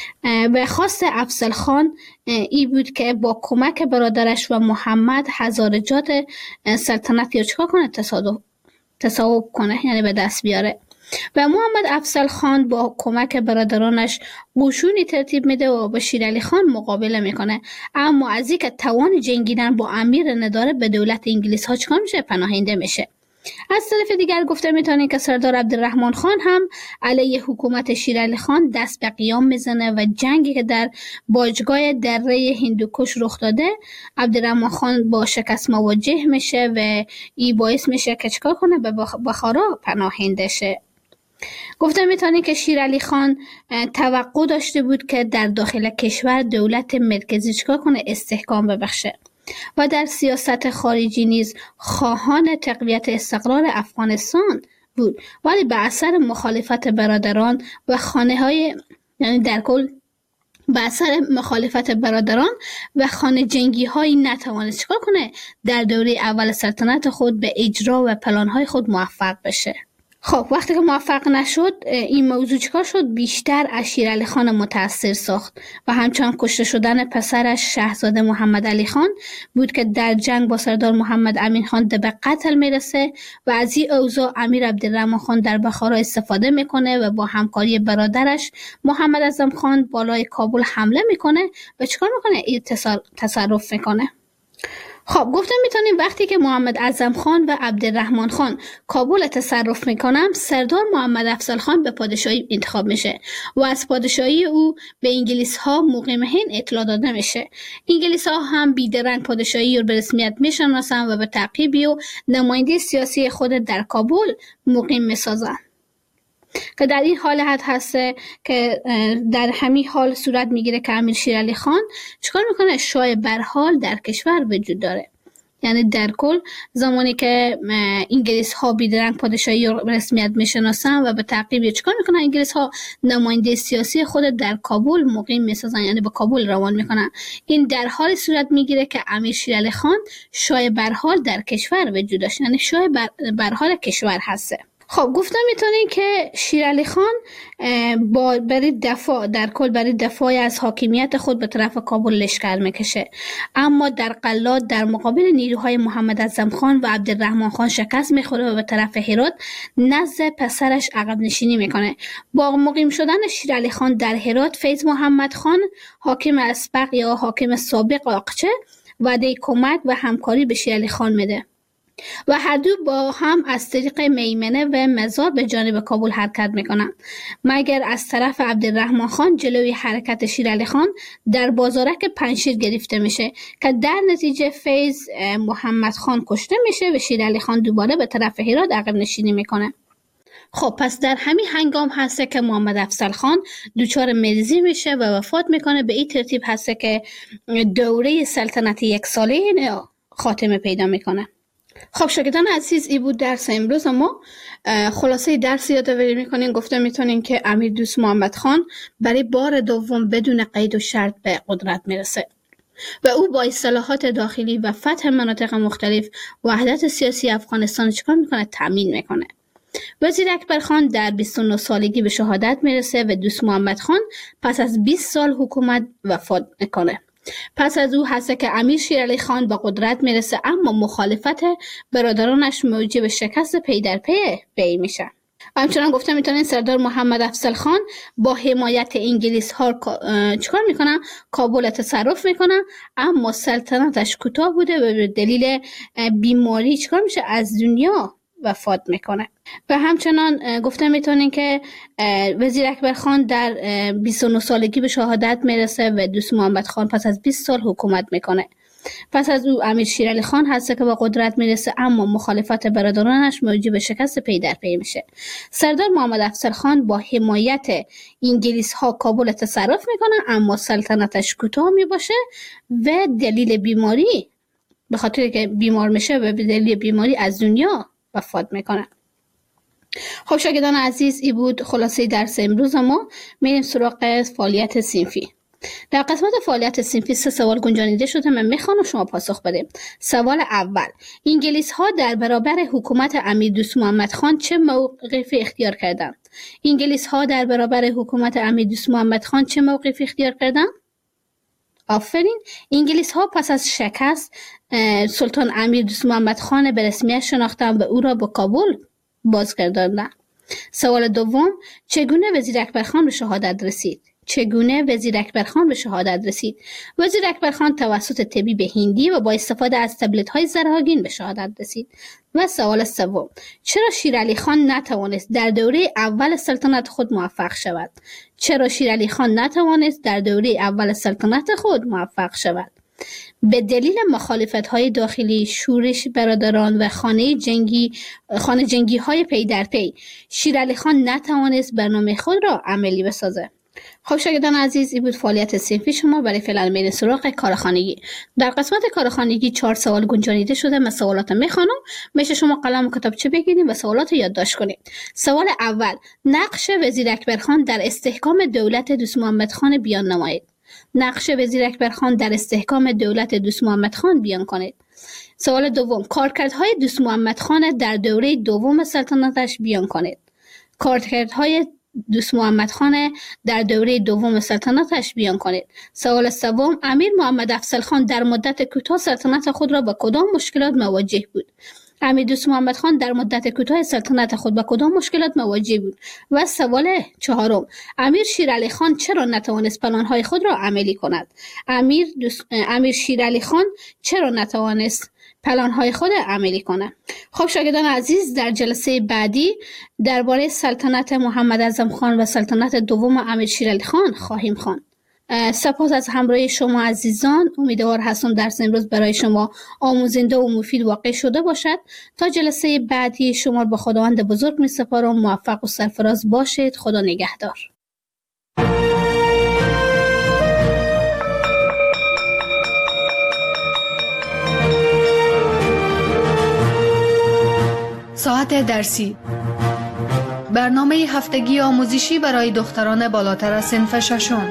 و خواست افضل خان ای بود که با کمک برادرش و محمد هزارجات سلطنت یا چکار کنه؟ تصاحب کنه، یعنی به دست بیاره. و محمد افضل خان با کمک برادرانش قشونی ترتیب میده و با شیرعلی خان مقابله میکنه، اما از اینکه توان جنگیدن با امیر نداره به دولت انگلیس ها چکار میشه؟ پناهنده میشه. از طرف دیگر گفته میتونیم که سردار عبدالرحمن خان هم علیه حکومت شیرعلی خان دست به قیام میزنه و جنگی که در باجگاه دره هندوکش رخ داده عبدالرحمن خان با شکست مواجه میشه و این باعث میشه که چکار کنه؟ به بخارا پناهنده شه. گفته میتونیم که شیرعلی خان توقع داشته بود که در داخل کشور دولت مرکزی چکار کنه؟ استحکام ببخشه و در سیاست خارجی نیز خواهان تقویت استقرار افغانستان بود، ولی به اثر مخالفت برادران و یعنی در کل به اثر مخالفت برادران و خانه جنگی هایی نتوانست چکار کنه؟ در دوره اول سلطنت خود به اجرا و پلان های خود موفق بشه. خب وقتی که موفق نشد این موضوع چکار شد؟ بیشتر از شیرعلی خان متاثر ساخت و همچنان کشته شدن پسرش شاهزاده محمد علی خان بود که در جنگ با سردار محمد امین خان به قتل میرسه و از این اوضاع امیر عبدالرحمن خان در بخارا استفاده میکنه و با همکاری برادرش محمد اعظم خان بالای کابل حمله میکنه و چکار میکنه؟ این تصرف میکنه. خب گفتم میتونیم وقتی که محمد اعظم خان و عبدالرحمن خان کابل تصرف میکنن، سردار محمد افضل خان به پادشاهی انتخاب میشه و از پادشاهی او به انگلیس ها مقیم هند اطلاع داده میشه. انگلیس ها هم بیدرنگ پادشاهی رو به رسمیت میشناسن و به تعقیبی و نماینده سیاسی خود در کابل مقیم میسازن که در این حالت هسته که در همین حال صورت میگیره که امیر شیرعلی خان چیکار میکنه؟ شاه برحال در کشور وجود داره یعنی در کل زمانی که انگلیس ها بیدرنگ پادشاهی رسمیت میشناسن و به تعقیب چیکار میکنن، انگلیس ها نماینده سیاسی خود در کابل مقیم میسازن، یعنی به کابل روان میکنن. این در حال صورت میگیره که امیر شیر علی خان شاه برحال در کشور وجود داشت، یعنی شاه برحال کشور هسته. خب گفتم میتونین که شیر علی خان برای دفاع از حاکمیت خود به طرف کابل لشکر میکشه، اما در قلات در مقابل نیروهای محمد اعظم خان و عبدالرحمن خان شکست میخوره و به طرف هرات نزد پسرش عقب نشینی میکنه. با مقیم شدن شیر علی خان در هرات، فیض محمد خان حاکم اسبق یا حاکم سابق آقچه وعده کمک و همکاری به شیر علی خان میده و هر دو با هم از طریق میمنه و مزار به جانب کابل حرکت میکنن، مگر از طرف عبدالرحمن خان جلوی حرکت شیر علی خان در بازارک پنشیر گرفته میشه که در نتیجه فیض محمد خان کشته میشه و شیر علی خان دوباره به طرف هرات عقب نشینی میکنه. خب پس در همین هنگام هسته که محمد افضل خان دچار مریضی میشه و وفات میکنه. به این ترتیب هسته که دوره سلطنت یک ساله خاتمه پیدا میکنه. خب شاگردان عزیز، این بود درس امروز ما. خلاصه درس یادآوری میکنین. گفته میتونین که امیر دوست محمد خان برای بار دوم بدون قید و شرط به قدرت میرسه و او با اصلاحات داخلی و فتح مناطق مختلف وحدت سیاسی افغانستان چیکار میکنه؟ تامین میکنه. وزیر اکبر خان در 29 سالگی به شهادت میرسه و دوست محمد خان پس از 20 سال حکومت وفات میکنه. پس از او هست که امیر شیر علی خان به قدرت میرسه، اما مخالفت برادرانش موجب شکست پی در پی میشه. همچنان گفته میتونین سردار محمد افضل خان با حمایت انگلیس ها چیکار میکنن؟ کابل تصرف میکنن، اما سلطنتش کوتاه بوده و به دلیل بیماری چیکار میشه؟ از دنیا وفات میکنه. و همچنان گفته میتونین که وزیر اکبر خان در 29 سالگی به شهادت میرسه و دوست محمد خان پس از 20 سال حکومت میکنه. پس از او امیر شیر علی خان هست که به قدرت میرسه، اما مخالفت برادرانش موجب شکست پی در پی میشه. سردار محمد افضل خان با حمایت انگلیس ها کابل تصرف میکنه، اما سلطنتش کوتاه میباشه و دلیل بیماری، به خاطر که بیمار میشه و به دلیل بیماری از دنیا وفات میکنه. خب شاگردان عزیز، این بود خلاصه درس امروز ما. میریم سراغ فعالیت صنفی. در قسمت فعالیت صنفی 3 سوال گنجانیده شده، من میخوام شما پاسخ بدید. سوال اول: انگلیس ها در برابر حکومت امیر دوست محمد خان چه موقفی اختیار کردند؟ انگلیس ها در برابر حکومت امیر دوست محمد خان چه موقفی اختیار کردند؟ آفرین. انگلیس ها پس از شکست سلطان امیر دوست محمد خان به رسمیت شناختند و او را به کابل بازگرداندند. سوال دوم: چگونه وزیر اکبر خان به شهادت رسید؟ وزیر اکبر خان توسط طبیب هندی و با استفاده از تبلت های زرهاگین به شهادت رسید. و سوال سوم: چرا شیر علی خان نتوانست در دوره اول سلطنت خود موفق شود؟ به دلیل مخالفت‌های داخلی، شورش برادران و خانه جنگی های پی در پی، شیر علی خان نتوانست برنامه خود را عملی بسازه. خب شاگردان عزیز، این بود فعالیت صنفی شما. برای فعلا میریم سراغ کارخانگی. در قسمت کارخانگی 4 سوال گنجانیده شده. من سوالات میخوانم، میشه شما قلم و کتابچه بگیرید و سوالات یادداشت کنید. سوال اول: نقش وزیر اکبر خان در استحکام دولت دوست محمد خان بیان نمایید. بیان کنید. سوال دوم: کارکردهای دوست محمد خان در دوره دوم سلطنتش بیان کنید. سوال سوم: امیر محمد افضل خان در مدت کوتاه سلطنت خود را با کدام مشکلات مواجه بود؟ و سوال چهارم: امیر شیر علی خان چرا نتوانست پلان‌های خود را عملی کند؟ خب شاگردان عزیز، در جلسه بعدی درباره سلطنت محمد اعظم خان و سلطنت دوم امیر شیر علی خان خواهیم خواند. سپاس از همراهی شما عزیزان. امیدوار هستم درس امروز برای شما آموزنده و مفید واقع شده باشد. تا جلسه بعدی شما را به خداوند بزرگ می سپارم. موفق و سرفراز باشید. خدا نگهدار. ساعت درسی، برنامه هفتگی آموزشی برای دختران بالاتر از صنف ششم.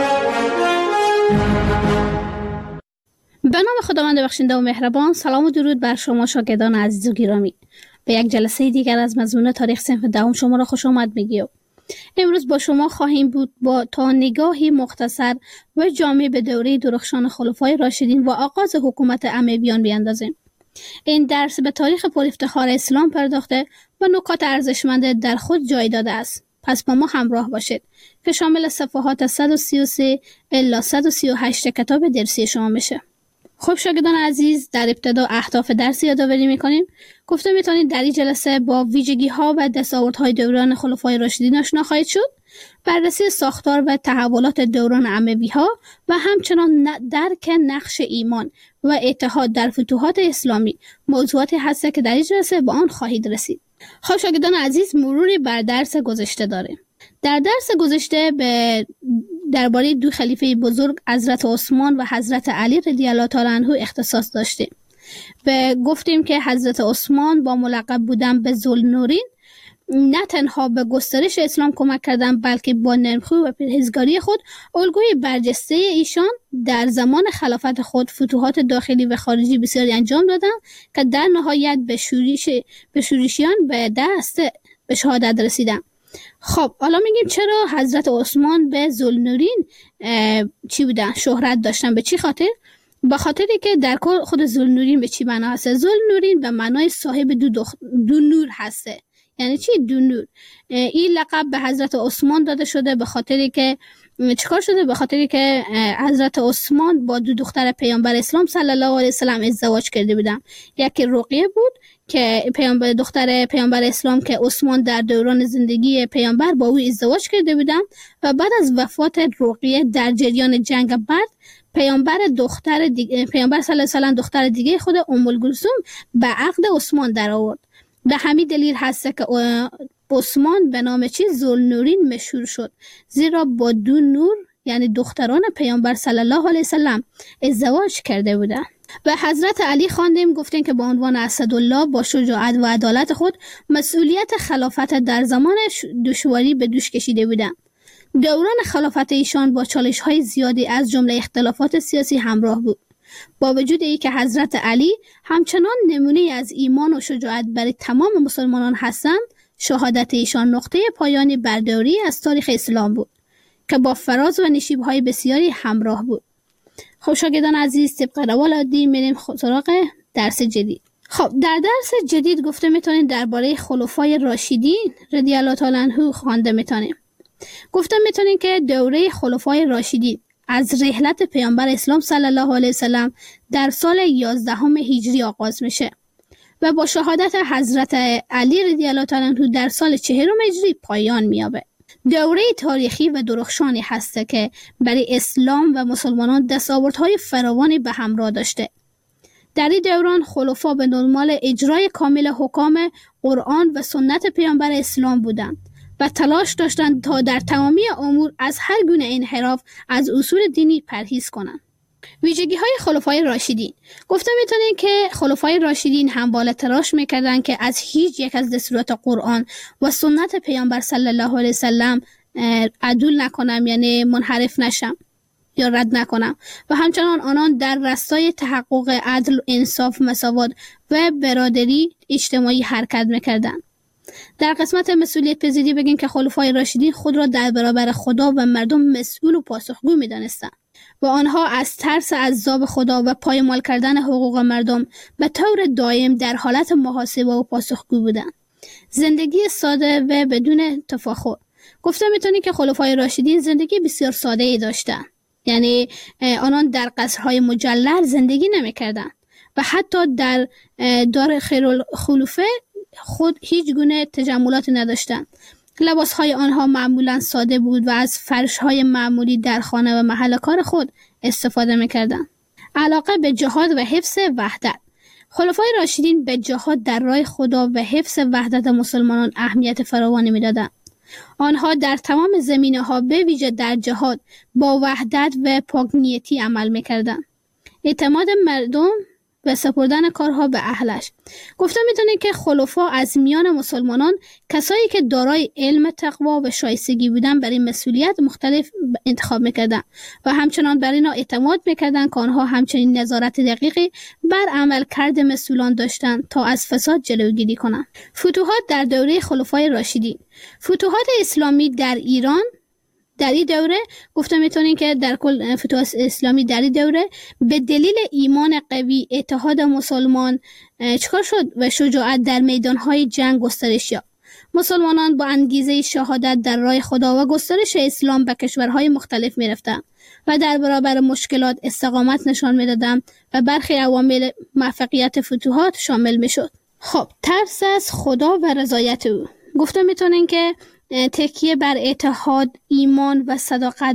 به نام خداوند بخشنده و مهربان. سلام و درود بر شما شاگردان عزیز و گرامی. به یک جلسه دیگر از مضمون تاریخ صنف دهم شما را خوش آمد میگیم. امروز با شما خواهیم بود تا نگاهی مختصر و جامع به دوره درخشان خلفای راشدین و آغاز حکومت امویان بیاندازیم. این درس به تاریخ پرافتخار اسلام پرداخته و نکات ارزشمند در خود جای داده است. پس با ما همراه باشید که شامل صفحات 133 الی 138 کتاب درسی شما میشه. خب شاگردان عزیز، در ابتدا اهداف درس یادآوری میکنیم. گفته میتونید در این جلسه با ویژگی ها و دستاوردهای دوران خلفای راشدین آشنا خواهید شد، بررسی ساختار و تحولات دوران اموی ها و همچنان درک نقش ایمان و اتحاد در فتوحات اسلامی موضوعاتی هست که در این جلسه با آن خواهید رسید. خب شاگردان عزیز، مروری بر درس گذشته داریم. در درس گذشته درباره دو خلیفه بزرگ حضرت عثمان و حضرت علی رضی الله تعالی عنه اختصاص داشتیم و گفتیم که حضرت عثمان با ملقب بودن به ذوالنورین نه تنها به گسترش اسلام کمک کردند، بلکه با نرم‌خویی و پرهیزگاری خود الگوی برجسته ایشان در زمان خلافت خود فتوحات داخلی و خارجی بسیاری انجام دادند که در نهایت به شورشیان به شهادت رسیدند. خب حالا میگیم چرا حضرت عثمان به ذوالنورین شهرت داشتن؟ به چی خاطر؟ به خاطری که در خود ذوالنورین به چی معنا هست؟ ذوالنورین به معنای صاحب دو نور هسته. یعنی چی دو نور؟ این لقب به حضرت عثمان داده شده به خاطری که چیکار شده؟ به خاطری که حضرت عثمان با دو دختر پیامبر اسلام صلی الله علیه و سلم ازدواج کرده بودن. یکی رقیه بود که دختر پیامبر اسلام که عثمان در دوران زندگی پیامبر با او ازدواج کرده بودن و بعد از وفات رقیه در جریان جنگ بدر پیامبر صلی الله علیه و سلم دختر دیگه خود ام-کلثوم به عقد عثمان در آورد. به همین دلیل هست که عثمان به نام ذوالنورین مشهور شد، زیرا با دو نور یعنی دختران پیامبر صلی الله علیه و سلم ازدواج کرده بودند. و حضرت علی خواندیم گفتیم که با عنوان اسدالله با شجاعت و عدالت خود مسئولیت خلافت در زمان دشواری به دوش کشیده بودند. دوران خلافت ایشان با چالش‌های زیادی از جمله اختلافات سیاسی همراه بود. با وجود اینکه حضرت علی همچنان نمونه از ایمان و شجاعت برای تمام مسلمانان هستند، شهادت ایشان نقطه پایانی برداری از تاریخ اسلام بود که با فراز و نشیب‌های بسیاری همراه بود. خب شاگردان عزیز، طبق روال عادی میریم سراغ درس جدید. خب در درس جدید گفته میتونید درباره خلفای راشدین رضی الله تعالی عنهم خوانده میتونیم. گفته میتونید که دوره خلفای راشدین از رحلت پیامبر اسلام صلی الله علیه و سلم در سال 11 هجری آغاز میشه و با شهادت حضرت علی رضی الله تعالی عنه در سال 40 هجری پایان مییابه. دوره تاریخی و درخشانی هست که برای اسلام و مسلمانان دستاوردهای فراوانی به همراه داشته. در این دوران خلفا به دنبال اجرای کامل حکام قرآن و سنت پیامبر اسلام بودند و تلاش داشتند تا در تمامی امور از هر گونه انحراف از اصول دینی پرهیز کنند. ویژگی‌های خلفای راشدین. گفته میتونید که خلفای راشدین همواره تلاش میکردند که از هیچ یک از دستورات قرآن و سنت پیامبر صلی الله علیه و سلم عدول نکنم، یعنی منحرف نشم یا رد نکنم، و همچنان آنان در راستای تحقق عدل، انصاف، مساوات و برادری اجتماعی حرکت میکردند. در قسمت مسئولیت پذیری بگیم که خلفای راشدین خود را در برابر خدا و مردم مسئول و پاسخگو می‌دانستند و آنها از ترس عذاب خدا و پایمال کردن حقوق مردم به طور دائم در حالت محاسبه و پاسخگو بودند. زندگی ساده و بدون تفاخر. گفته میتونی که خلفای راشدین زندگی بسیار ساده ای داشتند. یعنی آنان در قصرهای مجلل زندگی نمی‌کردند و حتی در دار خیرالخلفه خود هیچ گونه تجملاتی نداشتند. لباسهای آنها معمولا ساده بود و از فرشهای معمولی در خانه و محل کار خود استفاده میکردند. علاقه به جهاد و حفظ وحدت. خلفای راشدین به جهاد در راه خدا و حفظ وحدت مسلمانان اهمیت فراوانی میدادند. آنها در تمام زمینه‌ها به ویژه در جهاد با وحدت و پاک‌نیتی عمل میکردند. اعتماد مردم و سپردن کارها به اهلش. گفته میتونید که خلفا از میان مسلمانان کسایی که دارای علم، تقوا و شایستگی بودن برای مسئولیت مختلف انتخاب میکردن و همچنان بر اینا اعتماد میکردن که آنها همچنین نظارت دقیقی بر عمل کرد مسئولان داشتند تا از فساد جلوگیری کنند. فتوحات در دوره خلفای راشدین. فتوحات اسلامی در ایران در این دوره گفته میتونین که در کل فتوحات اسلامی در این دوره به دلیل ایمان قوی، اتحاد مسلمان چکار شد و شجاعت در میدانهای جنگ گسترش یافت. مسلمانان با انگیزه شهادت در راه خدا و گسترش اسلام به کشورهای مختلف میرفتند و در برابر مشکلات استقامت نشان میدادند و برخی عوامل موفقیت فتوحات شامل میشد. خب، ترس از خدا و رضایت او. گفته میتونین که تکیه بر اتحاد، ایمان و صداقت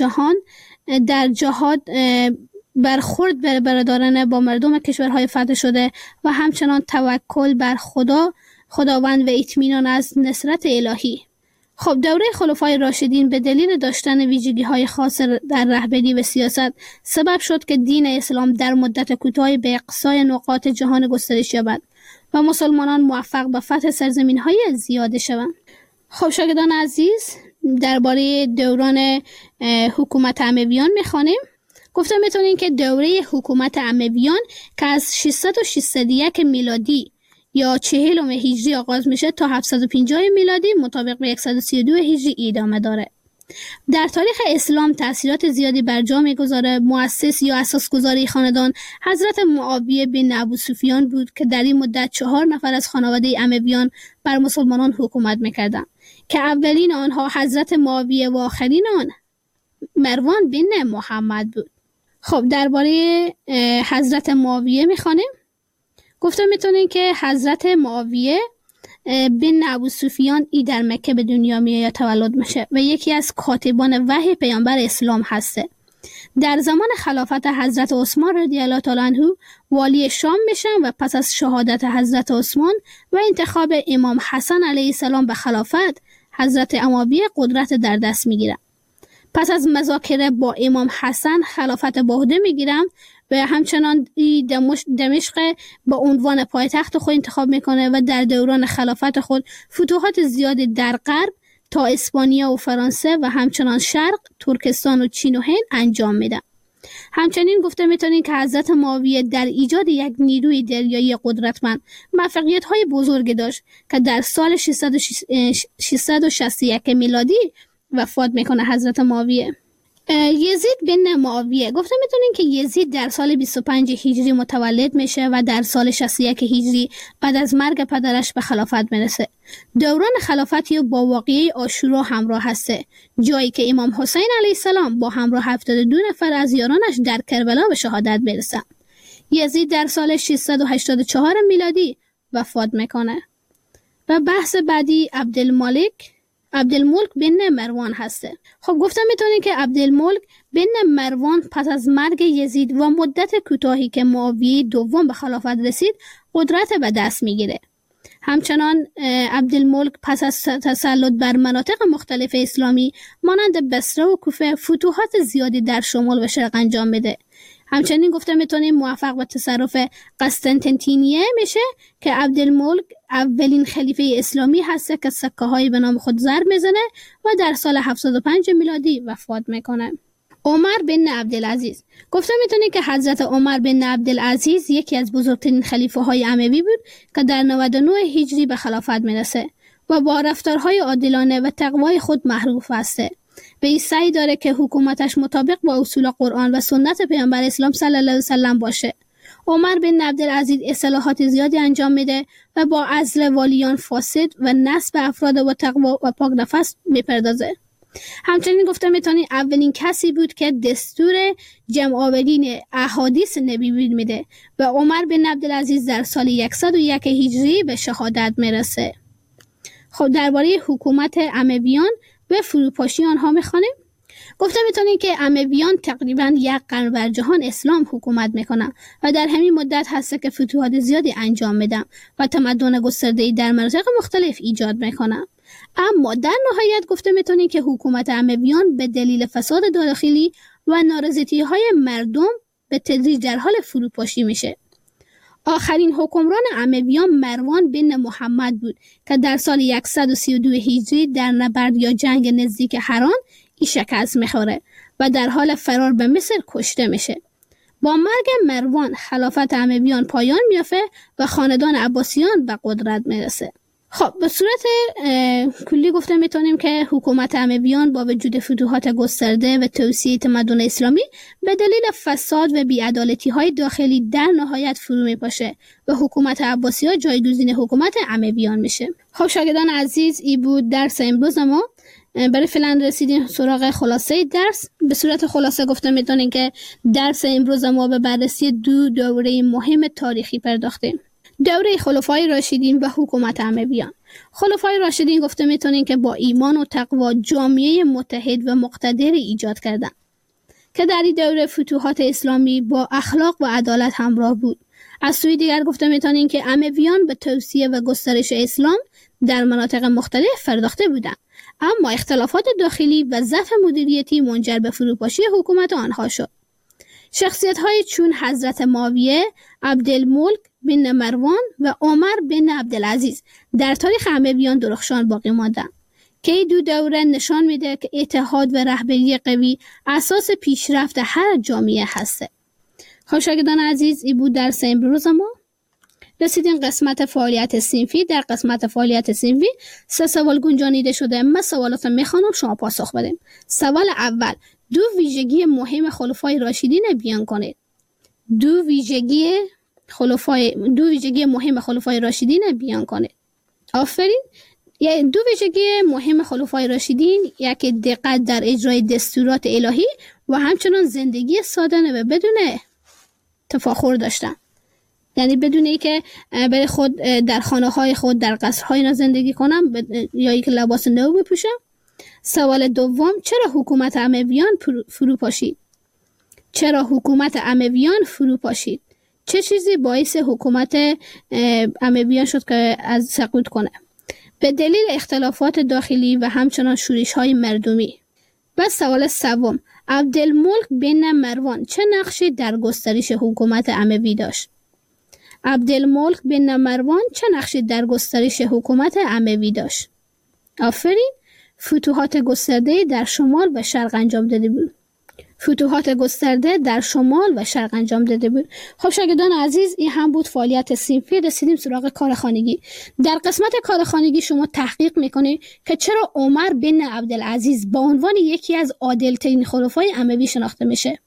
در جهاد برخورد برادرانه با مردم کشورهای فتح شده و همچنان توکل بر خداوند و اطمینان از نصرت الهی. خب، دوره خلفای راشدین به دلیل داشتن ویژگی‌های خاص در رهبری و سیاست سبب شد که دین اسلام در مدت کوتاهی به اقصای نقاط جهان گسترش یابد و مسلمانان موفق به فتح سرزمین‌های زیاد شوند. خب شاگردان عزیز، درباره دوران حکومت امویان می‌خوانیم. گفتم میتونین که دوره حکومت امویان که از 601 میلادی یا 40 هجری آغاز میشه تا 750 میلادی مطابق به 132 هجری ادامه داره. در تاریخ اسلام تأثیرات زیادی بر جا میگذاره. مؤسس یا اساسگذار خاندان حضرت معاویه بن ابو سفیان بود که در این مدت 4 نفر از خانواده امویان بر مسلمانان حکومت میکردند که اولین آنها حضرت معاویه و آخرین آن مروان بن محمد بود. خب، درباره حضرت معاویه میخوانیم. گفتم میتونین که حضرت معاویه بن ابو سفیان در مکه به دنیا میاد یا تولد میشه و یکی از کاتبان وحی پیامبر اسلام هسته. در زمان خلافت حضرت عثمان رضی الله تعالی عنه والی شام میشن و پس از شهادت حضرت عثمان و انتخاب امام حسن علیه السلام به خلافت، حضرت معاویه قدرت در دست میگیرن. پس از مذاکره با امام حسن خلافت به عهده میگیرن و همچنان دمشق با عنوان پایتخت خود انتخاب میکنه و در دوران خلافت خود فتوحات زیادی در غرب تا اسپانیا و فرانسه و همچنان شرق، ترکستان و چین و هند انجام میده. همچنین گفته میتونین که حضرت معاویه در ایجاد یک نیروی دریایی قدرتمند موفقیت‌های بزرگی داشت که در سال 661 میلادی وفات میکنه حضرت معاویه. یزید بن معاویه. گفته میتونین که یزید در سال 25 هجری متولد میشه و در سال 61 هجری بعد از مرگ پدرش به خلافت میرسه. دوران خلافتی با واقعه عاشورا همراه هسته، جایی که امام حسین علیه السلام با همراه 72 نفر از یارانش در کربلا به شهادت برسن. یزید در سال 684 میلادی وفات میکنه. و بحث بعدی عبدالملک بن مروان هسته. خب، گفتم میتونین که عبدالملک بن مروان پس از مرگ یزید و مدت کوتاهی که معاویه دوم به خلافت رسید قدرت به دست میگیره. همچنان عبدالملک پس از تسلط بر مناطق مختلف اسلامی مانند بصره و کوفه فتوحات زیادی در شمال و شرق انجام میده. همچنین گفته میتونیم موفق به تصرف قسطنطنیه میشه که عبدالملک اولین خلیفه اسلامی هسته که سکه های به نام خود ضرب میزنه و در سال 705 میلادی وفات میکنه. عمر بن عبدالعزیز. گفته میتونیم که حضرت عمر بن عبدالعزیز یکی از بزرگترین خلیفه های اموی بود که در 99 هجری به خلافت میرسه و با رفتارهای عادلانه و تقوای خود معروف هسته. به این سعی داره که حکومتش مطابق با اصول قرآن و سنت پیامبر اسلام صلی الله علیه و سلم باشه. عمر بن عبدالعزیز اصلاحات زیادی انجام میده و با عزل والیان فاسد و نصب افراد با تقوا و پاک نفس میپردازه. همچنین گفته میتونی اولین کسی بود که دستور جمع آورین احادیث نبی میده و عمر بن عبدالعزیز در سال 101 هجری به شهادت میرسه. خب، درباره حکومت امویان و فروپاشی آنها میخوانیم. گفته میتونیم که امویان تقریبا 1 قرن بر جهان اسلام حکومت میکنن و در همین مدت هست که فتوحات زیادی انجام میدن و تمدن گسترده‌ای در مناطق مختلف ایجاد میکنن. اما در نهایت گفته میتونیم که حکومت امویان به دلیل فساد داخلی و نارضایتی‌های مردم به تدریج در حال فروپاشی میشه. آخرین حکمران امویان مروان بن محمد بود که در سال 132 هجری در نبرد یا جنگ نزدیک حران شکست میخوره و در حال فرار به مصر کشته میشه. با مرگ مروان خلافت امویان پایان میافته و خاندان عباسیان به قدرت میرسه. خب به صورت کلی گفته میتونیم که حکومت امویان با وجود فتوحات گسترده و توسعه تمدن اسلامی به دلیل فساد و بی‌عدالتی‌های داخلی در نهایت فرو میپاشه و حکومت عباسی‌ها جایگزین حکومت امویان میشه. خب شاگردان عزیز، این بود درس امروز ما. برای فعلا رسیدیم سراغ خلاصه درس. به صورت خلاصه گفته میتونیم که درس امروز ما به بررسی دو دوره مهم تاریخی پرداختیم. دوره خلفای راشدین و حکومت امویان. خلفای راشدین گفته میتونیم که با ایمان و تقوا جامعه متحد و مقتدر ایجاد کردن که در این دوره فتوحات اسلامی با اخلاق و عدالت همراه بود. از سوی دیگر گفته میتونیم که امویان به توسعه و گسترش اسلام در مناطق مختلف پرداخته بودند، اما اختلافات داخلی و ضعف مدیریتی منجر به فروپاشی حکومت آنها شد. شخصیت‌های چون حضرت معاویه، عبدالملک بن مروان و عمر بن عبدالعزیز در تاریخ امویان درخشان باقی ماندند که این دو دوره نشان میده که اتحاد و رهبری قوی اساس پیشرفت هر جامعه هسته. خب شاگردان عزیز، این بود درس امروز ما. رسیدیم قسمت فعالیت صنفی. در قسمت فعالیت صنفی 3 سوال گنجانیده شده. من سوالات میخوانم، شما پاسخ بدیم. سوال اول: دو ویژگی مهم خلفای راشدین بیان کنید. دو ویژگی مهم خلفای راشدین بیان کنید. آفرین. دو ویژگی مهم خلفای راشدین، یکی دقت در اجرای دستورات الهی و همچنان زندگی سادانه و بدون تفاخر داشتن، یعنی بدون اینکه برای خود در خانه‌های خود در قصرهای اینا زندگی کنم یا اینکه لباس نو بپوشم. سوال دوم: چرا حکومت امویان فرو پاشید؟ چه چیزی باعث حکومت امویان شد که از سقوط کنه؟ به دلیل اختلافات داخلی و همچنان شورش‌های مردمی. و سوال سوم: عبدالملک بن مروان چه نقشی در گسترش حکومت اموی داشت؟ آفرین. فتوحات گسترده در شمال و شرق انجام داده بود. خب شاگردان عزیز، این هم بود فعالیت صنفی. رسیدیم سراغ کار خانگی. در قسمت کار خانگی شما تحقیق میکنید که چرا عمر بن عبدالعزیز با عنوان یکی از عادل‌ترین خلفای اموی شناخته میشه.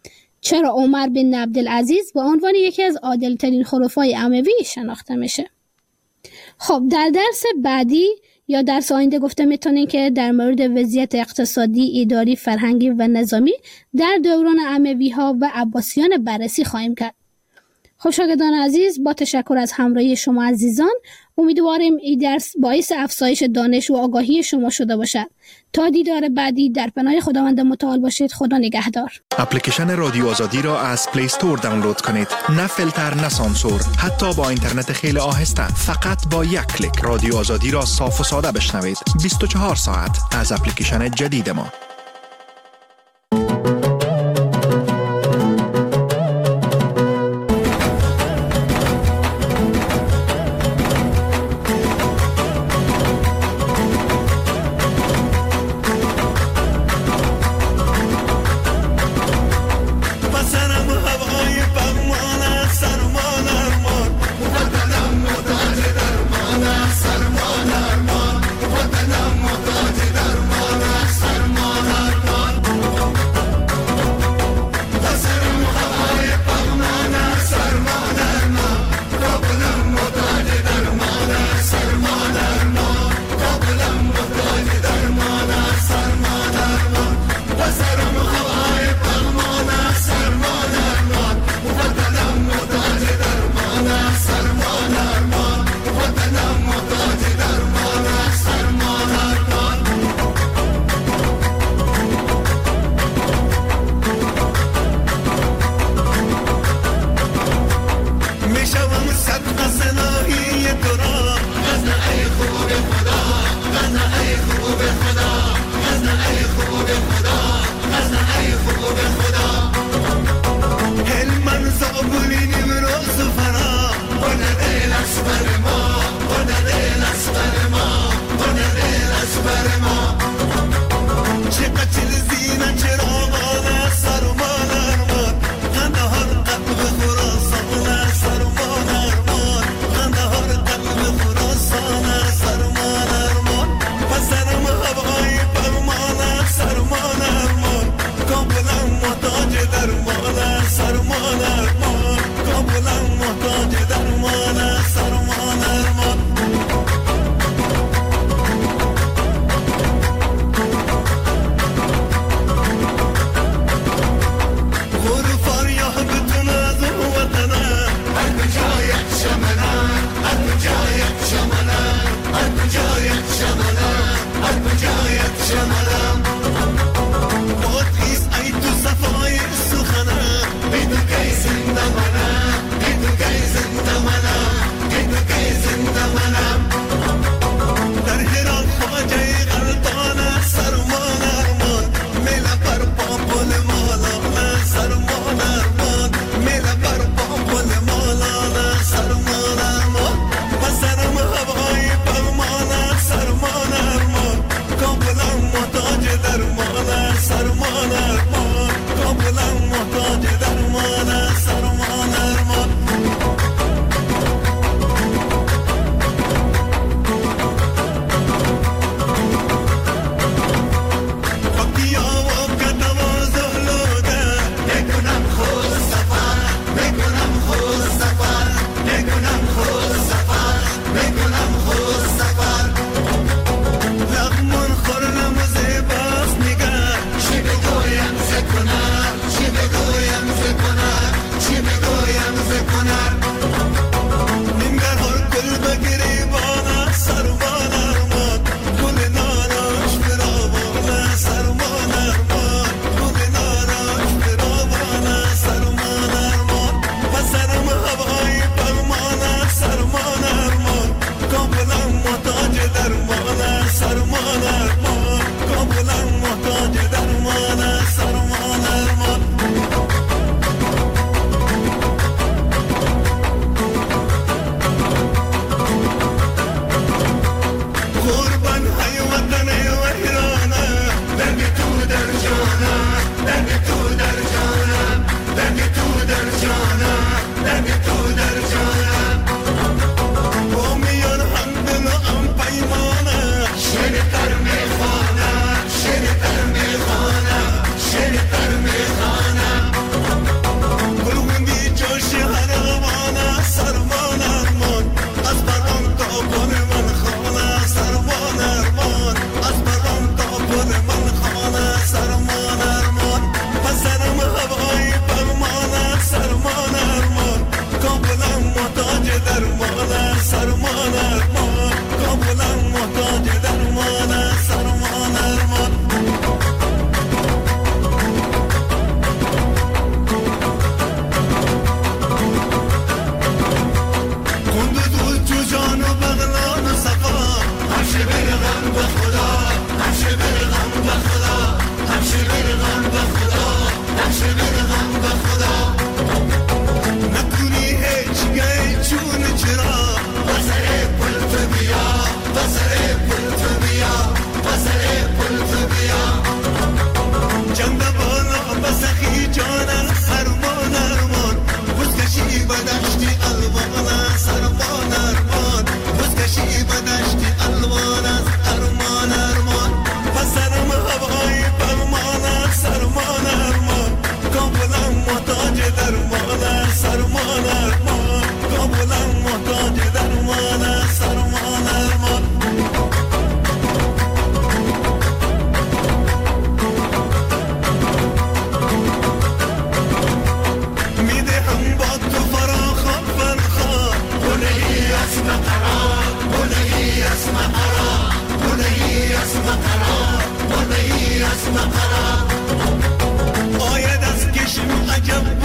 خب در درس بعدی یا درس آینده گفته میتونین که در مورد وضعیت اقتصادی، اداری، فرهنگی و نظامی در دوران اموی ها و عباسیان بررسی خواهیم کرد. خب شاگردان عزیز، با تشکر از همراهی شما عزیزان، امیدواریم این درس باعث افزایش دانش و آگاهی شما شده باشد. تا دیدار بعدی، در پناه خداوند متعال باشید. خدا نگهدار. اپلیکیشن رادیو آزادی را از پلی استور دانلود کنید. نه فیلتر، نه سانسور، حتی با اینترنت خیلی آهسته. فقط با یک کلیک رادیو آزادی را صاف و ساده بشنوید. 24 ساعت از اپلیکیشن جدید ما. سرمان آید از کشم عجب